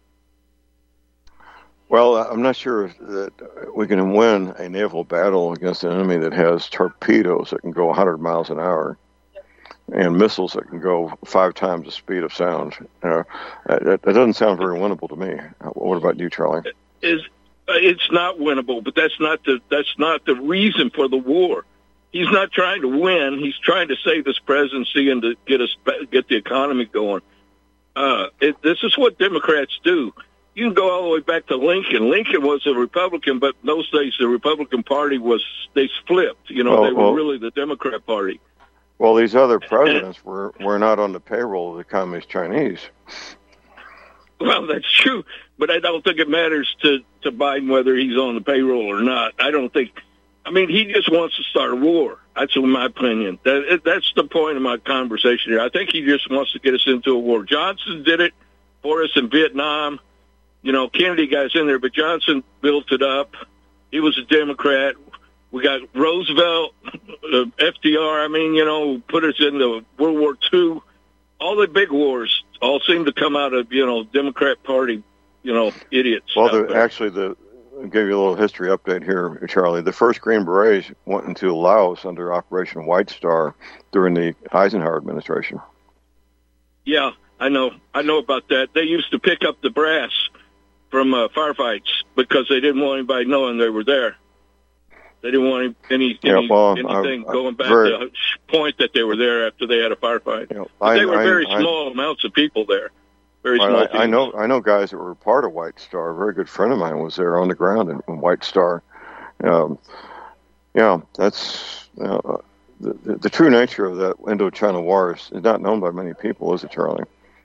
[SPEAKER 2] Well, I'm not sure that we can win a naval battle against an enemy that has torpedoes that can go one hundred miles an hour and missiles that can go five times the speed of sound. Uh, that, that doesn't sound very winnable to me. What about you, Charlie?
[SPEAKER 10] Is uh, it's not winnable, but that's not the that's not the reason for the war. He's not trying to win. He's trying to save his presidency and to get us get the economy going. Uh, it, this is what Democrats do. You can go all the way back to Lincoln. Lincoln was a Republican, but in those days the Republican Party was they flipped. You know,
[SPEAKER 2] Well,
[SPEAKER 10] they were
[SPEAKER 2] well-
[SPEAKER 10] really the Democrat Party.
[SPEAKER 2] Well, these other presidents were, were not on the payroll of the Communist Chinese.
[SPEAKER 10] Well, that's true, but I don't think it matters to, to Biden whether he's on the payroll or not. I don't think. I mean, he just wants to start a war. That's my opinion. That that's the point of my conversation here. I think he just wants to get us into a war. Johnson did it for us in Vietnam. You know, Kennedy got us in there, but Johnson built it up. He was a Democrat. We got Roosevelt, uh, F D R, I mean, you know, put us into World War Two. All the big wars all seem to come out of, you know, Democrat Party, you know, idiots.
[SPEAKER 2] Well,
[SPEAKER 10] out
[SPEAKER 2] the,
[SPEAKER 10] there.
[SPEAKER 2] actually, the I'll give you a little history update here, Charlie. The first Green Berets went into Laos under Operation White Star during the Eisenhower administration.
[SPEAKER 10] Yeah, I know. I know about that. They used to pick up the brass from uh, firefights because they didn't want anybody knowing they were there. They didn't want any, any
[SPEAKER 2] Yeah, well,
[SPEAKER 10] anything
[SPEAKER 2] I- I-
[SPEAKER 10] going back
[SPEAKER 2] very-
[SPEAKER 10] to the point that they were there after they had a firefight.
[SPEAKER 2] You know,
[SPEAKER 10] But
[SPEAKER 2] I-
[SPEAKER 10] they were
[SPEAKER 2] I-
[SPEAKER 10] very
[SPEAKER 2] I-
[SPEAKER 10] small amounts of people there. Very
[SPEAKER 2] Right,
[SPEAKER 10] small
[SPEAKER 2] I, I
[SPEAKER 10] teams.
[SPEAKER 2] know I know guys that were part of White Star. A very good friend of mine was there on the ground in, in White Star. Um, yeah, that's uh, the, the the true nature of that Indochina War is not known by many people, is it, Charlie?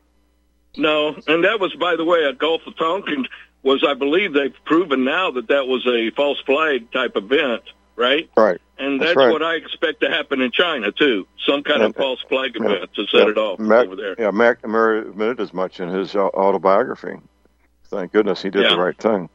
[SPEAKER 10] No, and that was, by the way, at Gulf of Tonkin was, I believe they've proven now that that was a false flag type event, right?
[SPEAKER 2] Right.
[SPEAKER 10] And
[SPEAKER 2] That's
[SPEAKER 10] that's,
[SPEAKER 2] right.
[SPEAKER 10] what I expect to happen in China, too. Some kind
[SPEAKER 2] And-
[SPEAKER 10] of false flag
[SPEAKER 2] yeah,
[SPEAKER 10] event to set
[SPEAKER 2] yeah,
[SPEAKER 10] it off
[SPEAKER 2] Mac,
[SPEAKER 10] over there.
[SPEAKER 2] Yeah, McNamara admitted as much in his uh, autobiography. Thank goodness he did
[SPEAKER 10] Yeah.
[SPEAKER 2] the right thing.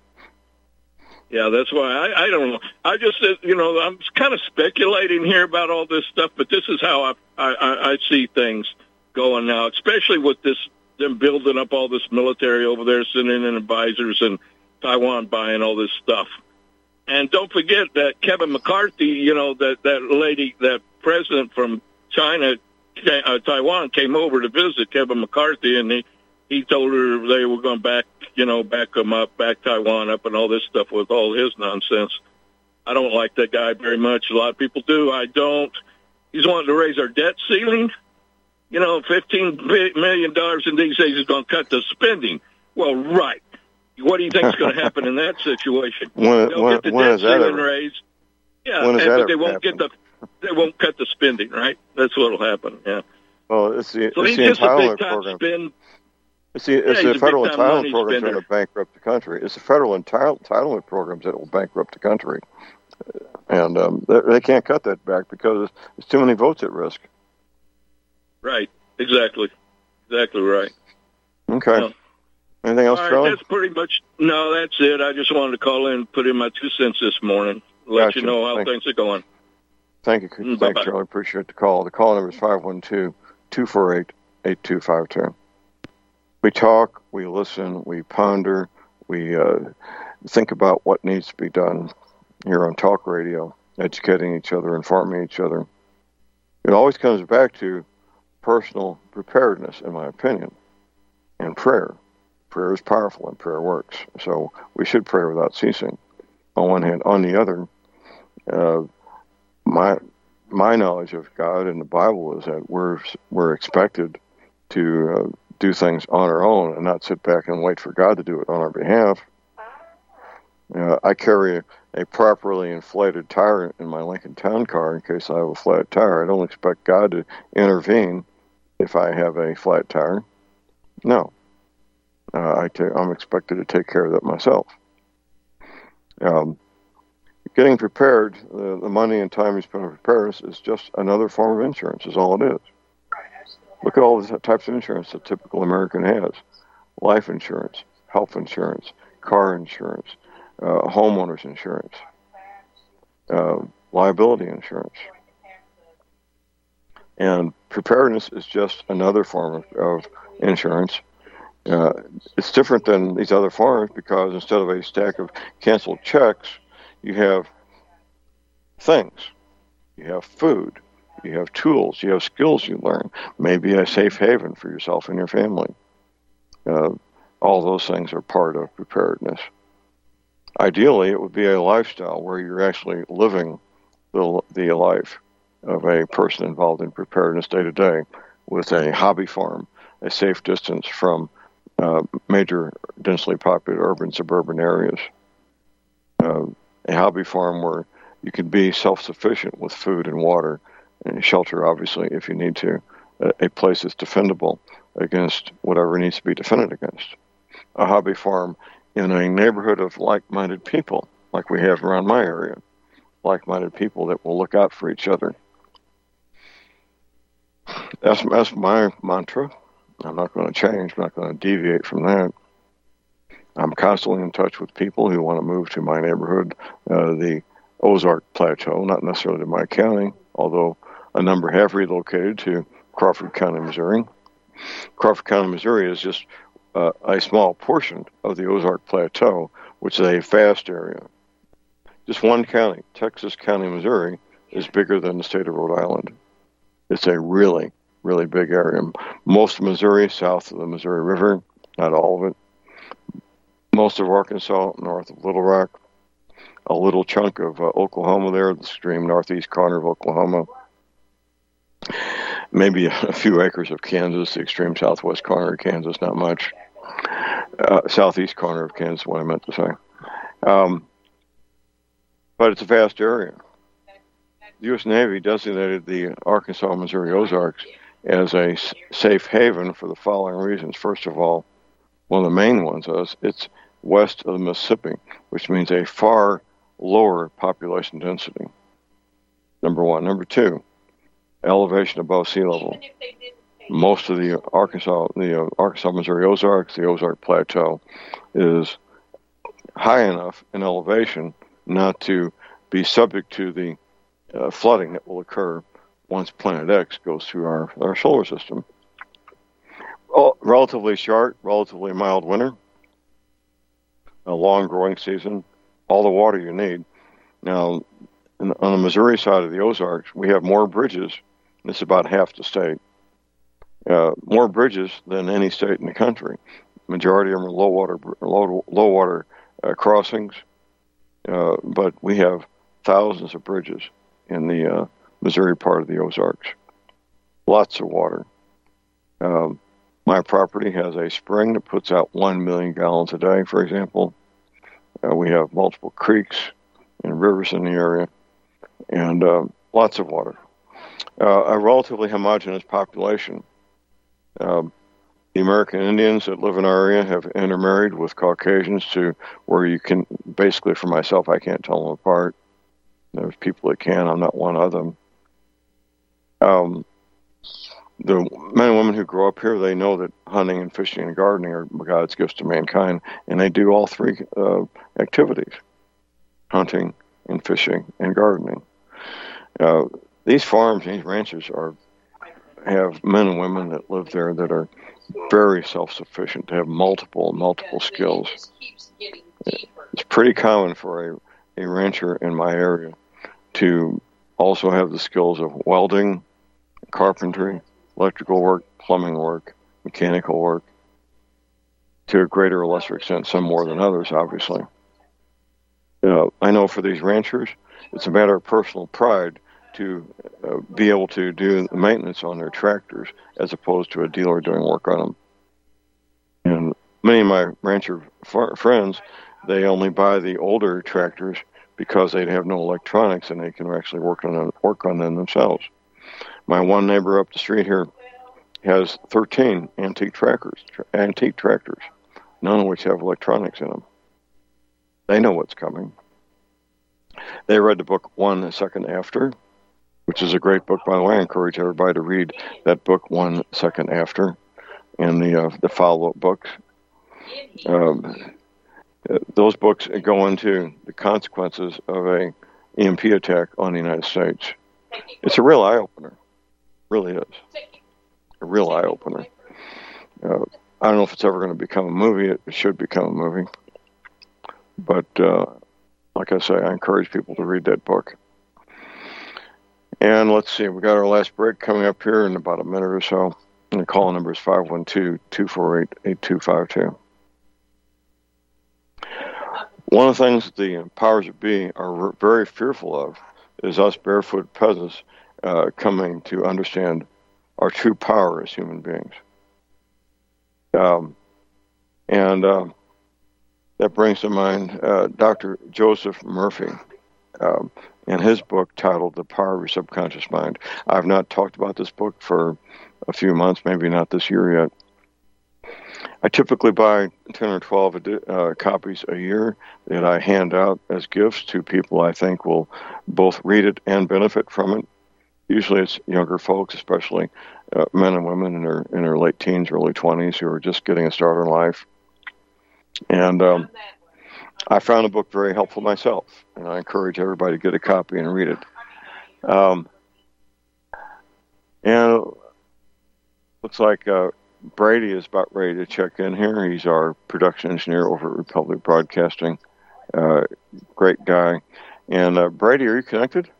[SPEAKER 10] Yeah, that's why I, I don't know. I just, uh, you know, I'm kind of speculating here about all this stuff, but this is how I, I, I I see things going now, especially with this, them building up all this military over there, sending in advisors and Taiwan buying all this stuff. And don't forget that Kevin McCarthy, you know, that, that lady, that president from China, uh, Taiwan came over to visit Kevin McCarthy, and he, he told her they were going to back, you know, back him up, back Taiwan up and all this stuff with all his nonsense. I don't like that guy very much. A lot of people do. I don't. He's wanting to raise our debt ceiling. You know, fifteen million dollars in these days is going to cut the spending. Well, right. What do you think is going to happen in that situation?
[SPEAKER 2] When-
[SPEAKER 10] They'll
[SPEAKER 2] when-
[SPEAKER 10] get the
[SPEAKER 2] when
[SPEAKER 10] debt
[SPEAKER 2] has that
[SPEAKER 10] ceiling
[SPEAKER 2] ever-
[SPEAKER 10] raised. Yeah,
[SPEAKER 2] when has
[SPEAKER 10] and,
[SPEAKER 2] that
[SPEAKER 10] but they
[SPEAKER 2] ever
[SPEAKER 10] won't get the they won't cut the spending, right? That's what will happen. Yeah.
[SPEAKER 2] Well, it's the,
[SPEAKER 10] So
[SPEAKER 2] it's
[SPEAKER 10] he's
[SPEAKER 2] the
[SPEAKER 10] just a
[SPEAKER 2] entitlement
[SPEAKER 10] big time
[SPEAKER 2] program.
[SPEAKER 10] spend.
[SPEAKER 2] It's the, it's
[SPEAKER 10] Yeah,
[SPEAKER 2] the
[SPEAKER 10] he's a
[SPEAKER 2] federal
[SPEAKER 10] big-time
[SPEAKER 2] entitlement
[SPEAKER 10] money
[SPEAKER 2] programs that
[SPEAKER 10] spender.
[SPEAKER 2] will bankrupt the country. It's the federal entitle- entitlement programs that will bankrupt the country. And um, they, they can't cut that back because there's too many votes at risk.
[SPEAKER 10] Right. Exactly. Exactly right.
[SPEAKER 2] Okay.
[SPEAKER 10] Yeah.
[SPEAKER 2] Anything else,
[SPEAKER 10] All right,
[SPEAKER 2] Charlie?
[SPEAKER 10] that's pretty much. No, that's it. I just wanted to call in and put in my two cents this morning. Let
[SPEAKER 2] Gotcha.
[SPEAKER 10] you know how
[SPEAKER 2] Thank-
[SPEAKER 10] things are going.
[SPEAKER 2] Thank you.
[SPEAKER 10] Mm,
[SPEAKER 2] Thank
[SPEAKER 10] bye-bye.
[SPEAKER 2] you, Charlie. Appreciate the call. The call number is five one two, two four eight, eight two five two. We talk, we listen, we ponder, we uh, think about what needs to be done here on talk radio, educating each other, informing each other. It always comes back to personal preparedness, in my opinion, and prayer. Prayer is powerful and prayer works. So we should pray without ceasing, on one hand. On the other, uh, my my knowledge of God and the Bible is that we're we're expected to uh, do things on our own and not sit back and wait for God to do it on our behalf. Uh, I carry a, a properly inflated tire in my Lincoln Town Car in case I have a flat tire. I don't expect God to intervene if I have a flat tire. No. Uh, I ta- I'm expected to take care of that myself. Um, getting prepared, uh, the money and time you spend on preparedness is just another form of insurance, is all it is. Look at all the types of insurance that typical American has. Life insurance, health insurance, car insurance, uh, homeowners insurance, uh, liability insurance. And preparedness is just another form of, of insurance. Uh, it's different than these other forms because instead of a stack of canceled checks, you have things. You have food. You have tools. You have skills you learn. Maybe a safe haven for yourself and your family. Uh, all those things are part of preparedness. Ideally, it would be a lifestyle where you're actually living the, the life of a person involved in preparedness day to day with a hobby farm, a safe distance from uh, major densely populated urban suburban areas. Uh, a hobby farm where you can be self-sufficient with food and water and shelter, obviously, if you need to. A, a place that's defendable against whatever needs to be defended against. A hobby farm in a neighborhood of like-minded people, like we have around my area. Like-minded people that will look out for each other. That's, that's my mantra. I'm not going to change. I'm not going to deviate from that. I'm constantly in touch with people who want to move to my neighborhood, uh, the Ozark Plateau, not necessarily to my county, although a number have relocated to Crawford County, Missouri. Crawford County, Missouri is just uh, a small portion of the Ozark Plateau, which is a vast area. Just one county, Texas County, Missouri, is bigger than the state of Rhode Island. It's a really, really big area. Most of Missouri, south of the Missouri River, not all of it. Most of Arkansas, north of Little Rock. A little chunk of uh, Oklahoma there, the extreme northeast corner of Oklahoma. Maybe a, a few acres of Kansas, the extreme southwest corner of Kansas, not much. Uh, southeast corner of Kansas, what I meant to say. Um, but it's a vast area. The U S Navy designated the Arkansas, Missouri Ozarks as a s- safe haven for the following reasons. First of all, one of the main ones is it's west of the Mississippi, which means a far lower population density. Number one. Number two, elevation above sea level. Most of the Arkansas, the uh, Arkansas, Missouri Ozarks, the Ozark Plateau, is high enough in elevation not to be subject to the uh, flooding that will occur once Planet X goes through our, our solar system. Oh, relatively short, relatively mild winter, a long growing season, all the water you need. Now, in, on the Missouri side of the Ozarks, we have more bridges. It's about half the state. Uh, more bridges than any state in the country. Majority of them are low water, low, low water uh, crossings, uh, but we have thousands of bridges in the uh, Missouri part of the Ozarks. Lots of water. Um, my property has a spring that puts out one million gallons a day, for example. Uh, we have multiple creeks and rivers in the area, and uh, lots of water. Uh, a relatively homogeneous population. Um, the American Indians that live in our area have intermarried with Caucasians to where you can, basically for myself, I can't tell them apart. There's people that can. I'm not one of them. Um, the men and women who grow up here, they know that hunting and fishing and gardening are God's gifts to mankind, and they do all three uh, activities, hunting and fishing and gardening. Uh, these farms, these ranches are have men and women that live there that are very self-sufficient, to have multiple, multiple skills. It's pretty common for a, a rancher in my area to also have the skills of welding, carpentry, electrical work, plumbing work, mechanical work, to a greater or lesser extent, some more than others, obviously. Uh, I know for these ranchers, it's a matter of personal pride to uh, be able to do the maintenance on their tractors as opposed to a dealer doing work on them. And many of my rancher far- friends, they only buy the older tractors because they have no electronics and they can actually work on them, work on them themselves. My one neighbor up the street here has thirteen antique tractors, tra- antique tractors, none of which have electronics in them. They know what's coming. They read the book One Second After, which is a great book, by the way. I encourage everybody to read that book, One Second After, and the uh, the follow-up books. Um, those books go into the consequences of a E M P attack on the United States. It's a real eye-opener. Really is. A real eye-opener. Uh, I don't know if it's ever going to become a movie. It should become a movie. But uh, like I say, I encourage people to read that book. And let's see, we got our last break coming up here in about a minute or so. And the call number is five one two, two four eight, eight two five two. One of the things that the powers that be are very fearful of is us barefoot peasants uh, coming to understand our true power as human beings. Um, and uh, that brings to mind uh, Doctor Joseph Murphy. Um, and his book titled The Power of Your Subconscious Mind. I've not talked about this book for a few months, maybe not this year yet. I typically buy ten or twelve uh, copies a year that I hand out as gifts to people I think will both read it and benefit from it. Usually it's younger folks, especially uh, men and women in their, in their late teens, early twenties, who are just getting a start in life. And um, I found the book very helpful myself, and I encourage everybody to get a copy and read it. Um, and it looks like uh, Brady is about ready to check in here. He's our production engineer over at Republic Broadcasting. Uh, great guy. And uh, Brady, are you connected?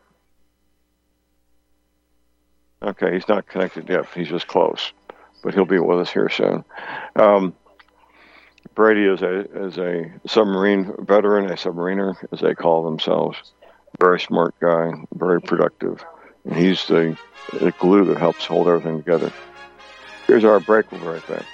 [SPEAKER 2] Okay, he's not connected yet. He's just close, but he'll be with us here soon. Um, Brady is a is a submarine veteran, a submariner, as they call themselves. Very smart guy, very productive. And he's the, the glue that helps hold everything together. Here's our break. We'll be right back.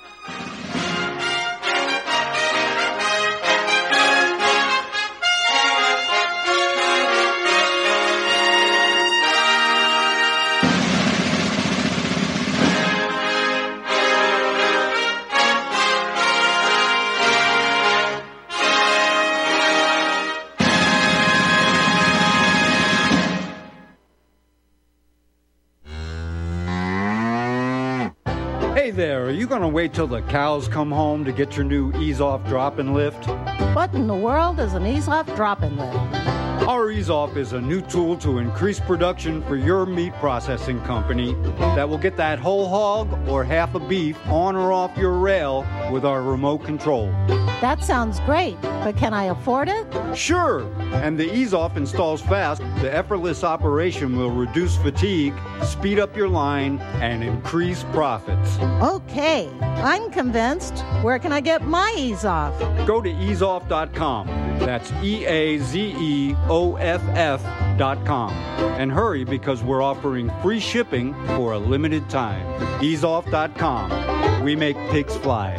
[SPEAKER 17] There, are you going to wait till the cows come home to get your new ease-off drop-and lift?
[SPEAKER 18] What in the world is an ease-off drop-and lift?
[SPEAKER 17] Our ease-off is a new tool to increase production for your meat processing company that will get that whole hog or half a beef on or off your rail with our remote control.
[SPEAKER 18] That sounds great, but can I afford it?
[SPEAKER 17] Sure, and the ease-off installs fast. The effortless operation will reduce fatigue, speed up your line, and increase profits.
[SPEAKER 18] Okay, I'm convinced. Where can I get my ease-off?
[SPEAKER 17] Go to ease off dot com. That's E A Z E O F F dot com. And hurry, because we're offering free shipping for a limited time. ease off dot com. We make pigs fly.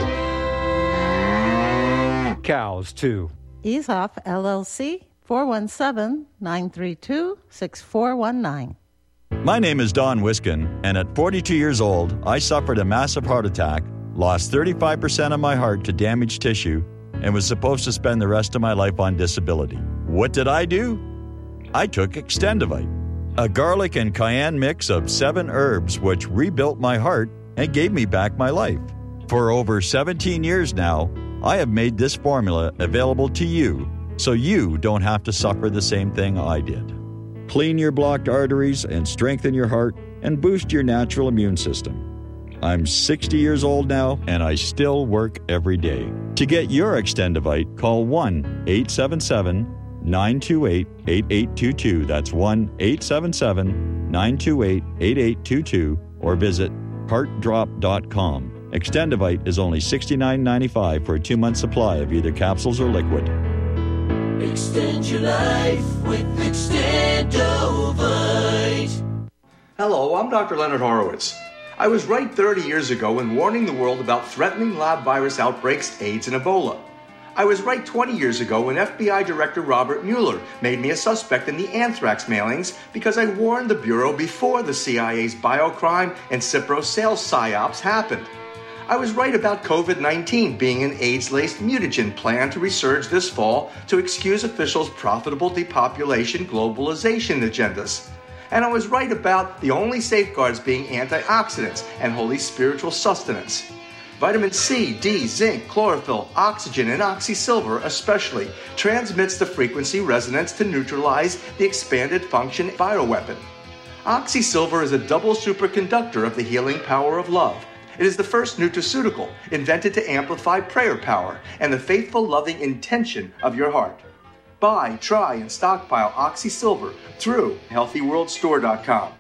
[SPEAKER 17] Cows, too.
[SPEAKER 18] Ease-Off, L L C, four one seven, nine three two, six four one nine.
[SPEAKER 19] My name is Don Wiskin, and at forty-two years old, I suffered a massive heart attack, lost thirty-five percent of my heart to damaged tissue, and was supposed to spend the rest of my life on disability. What did I do? I took Extendivite, a garlic and cayenne mix of seven herbs which rebuilt my heart and gave me back my life. For over seventeen years now, I have made this formula available to you so you don't have to suffer the same thing I did. Clean your blocked arteries and strengthen your heart and boost your natural immune system. I'm sixty years old now, and I still work every day. To get your Extendivite, call one eight seven seven, nine two eight, eight eight two two. That's one eight seven seven, nine two eight, eight eight two two, or visit heart drop dot com. Extendivite is only sixty-nine ninety-five for a two-month supply of either capsules or liquid.
[SPEAKER 1] Extend your life with Extendovite.
[SPEAKER 20] Hello, I'm Doctor Leonard Horowitz. I was right thirty years ago in warning the world about threatening lab virus outbreaks, AIDS, and Ebola. I was right twenty years ago when F B I Director Robert Mueller made me a suspect in the anthrax mailings because I warned the Bureau before the C I A's biocrime and Cipro sales psyops happened. I was right about COVID nineteen being an AIDS-laced mutagen planned to resurge this fall to excuse officials' profitable depopulation globalization agendas. And I was right about the only safeguards being antioxidants and holy spiritual sustenance. Vitamin C, D, zinc, chlorophyll, oxygen, and oxysilver especially transmits the frequency resonance to neutralize the expanded function bioweapon. Oxysilver is a double superconductor of the healing power of love. It is the first nutraceutical invented to amplify prayer power and the faithful, loving intention of your heart. Buy, try, and stockpile Oxysilver through healthy world store dot com.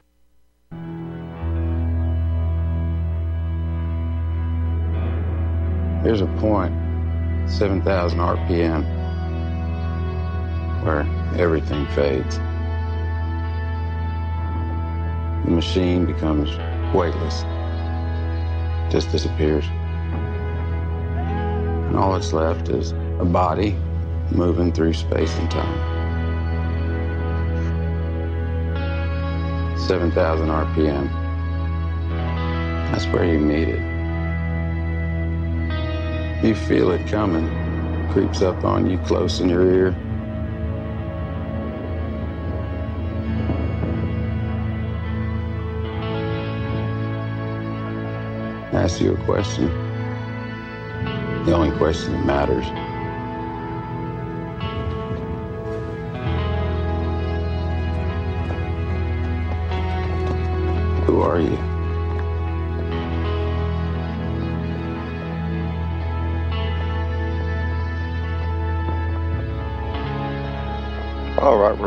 [SPEAKER 21] There's a point, seven thousand R P M, where everything fades. The machine becomes weightless, just disappears. And all that's left is a body moving through space and time. seven thousand R P M. That's where you meet it. You feel it coming, creeps up on you close in your ear. Ask you a question, the only question that matters. Who are you?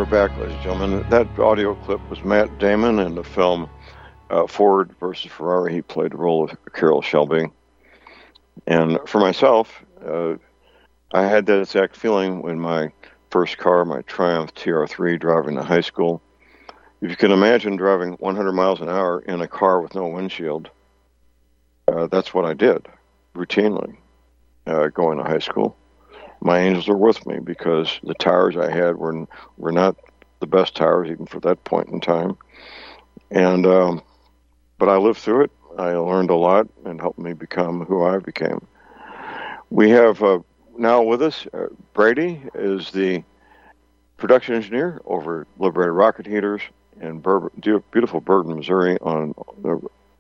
[SPEAKER 2] we're back, ladies and gentlemen. That audio clip was Matt Damon in the film uh, Ford versus Ferrari. He played the role of Carroll Shelby. And for myself, uh, I had that exact feeling when my first car, my Triumph T R three, driving to high school. If you can imagine driving one hundred miles an hour in a car with no windshield, uh, that's what I did routinely uh, going to high school. My angels were with me because the tires I had were were not the best tires even for that point in time. And um, but I lived through it. I learned a lot and helped me become who I became. We have uh, now with us uh, Brady is the production engineer over Liberated Rocket Heaters in Bourbon, beautiful Burton, Missouri, on the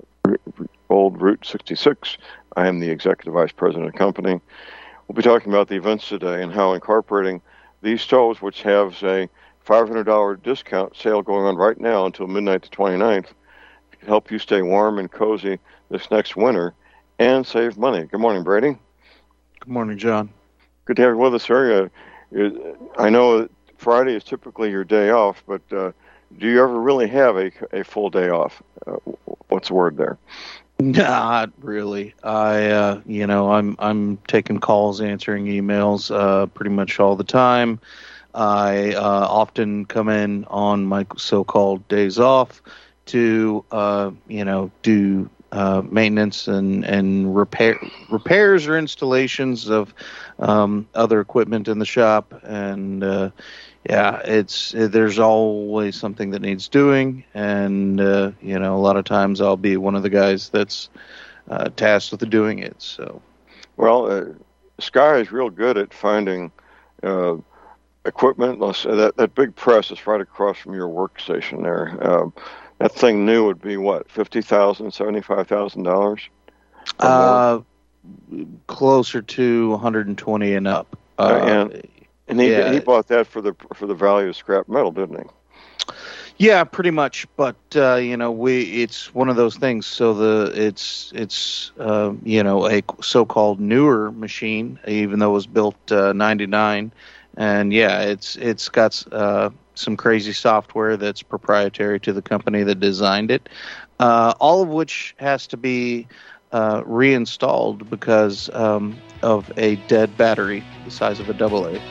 [SPEAKER 2] old Route sixty-six. I am the executive vice president of the company. We'll be talking about the events today and how incorporating these stoves, which have a five hundred dollars discount sale going on right now until midnight the twenty-ninth, can help you stay warm and cozy this next winter and save money. Good morning, Brady.
[SPEAKER 3] Good morning, John.
[SPEAKER 2] Good to have you with us, sir. Uh, I know Friday is typically your day off, but uh, do you ever really have a, a full day off? Uh, what's the word there?
[SPEAKER 3] Not really. I, uh, you know, I'm I'm taking calls, answering emails, uh, pretty much all the time. I uh, often come in on my so-called days off to, uh, you know, do uh, maintenance and and repair repairs or installations of um, other equipment in the shop, and uh, yeah, it's there's always something that needs doing, and uh, you know, a lot of times I'll be one of the guys that's uh, tasked with doing it. So,
[SPEAKER 2] well, uh, Sky is real good at finding uh, equipment. Let's say that that big press is right across from your workstation there. Um, that thing new would be what, fifty thousand, seventy-five thousand dollars?
[SPEAKER 3] Uh, closer to one hundred twenty and up. Uh,
[SPEAKER 2] uh, and And he
[SPEAKER 3] yeah.
[SPEAKER 2] he bought that for the for the value of scrap metal, didn't he?
[SPEAKER 3] Yeah, pretty much. But uh, you know, we it's one of those things. So the it's it's uh, you know, a so-called newer machine, even though it was built uh, ninety-nine, and yeah, it's it's got uh, some crazy software that's proprietary to the company that designed it. Uh, all of which has to be uh, reinstalled because um, of a dead battery the size of a double A.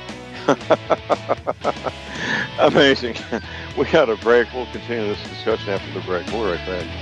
[SPEAKER 2] Amazing. We got a break. We'll continue this discussion after the break. We'll be right back.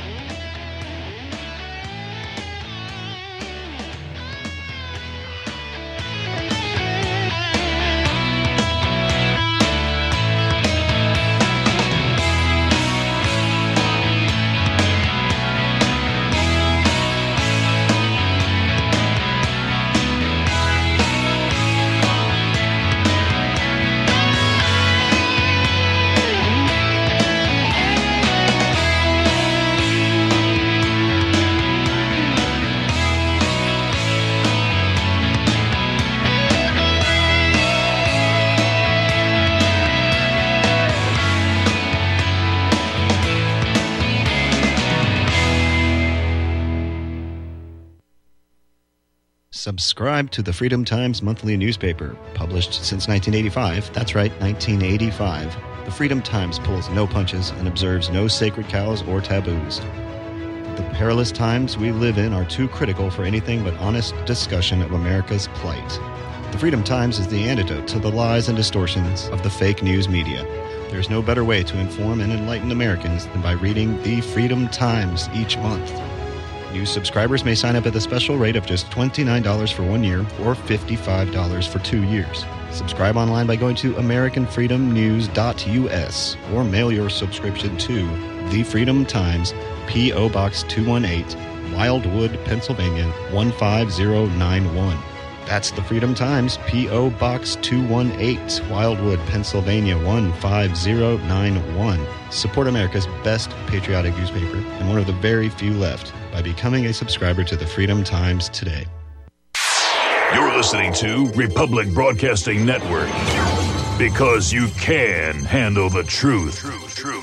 [SPEAKER 8] Subscribe to the Freedom Times monthly newspaper, published since nineteen eighty-five. That's right, nineteen eighty-five. The Freedom Times pulls no punches and observes no sacred cows or taboos. The perilous times we live in are too critical for anything but honest discussion of America's plight. The Freedom Times is the antidote to the lies and distortions of the fake news media. There's no better way to inform and enlighten Americans than by reading the Freedom Times each month. New subscribers may sign up at the special rate of just twenty-nine dollars for one year or fifty-five dollars for two years. Subscribe online by going to american freedom news dot u s or mail your subscription to The Freedom Times, P O. Box two one eight, Wildwood, Pennsylvania one five zero nine one. That's The Freedom Times, P O. Box two one eight, Wildwood, Pennsylvania one five zero nine one. Support America's best patriotic newspaper and one of the very few left by becoming a subscriber to the Freedom Times today.
[SPEAKER 12] You're listening to Republic Broadcasting Network, because you can handle the truth. Truth, truth.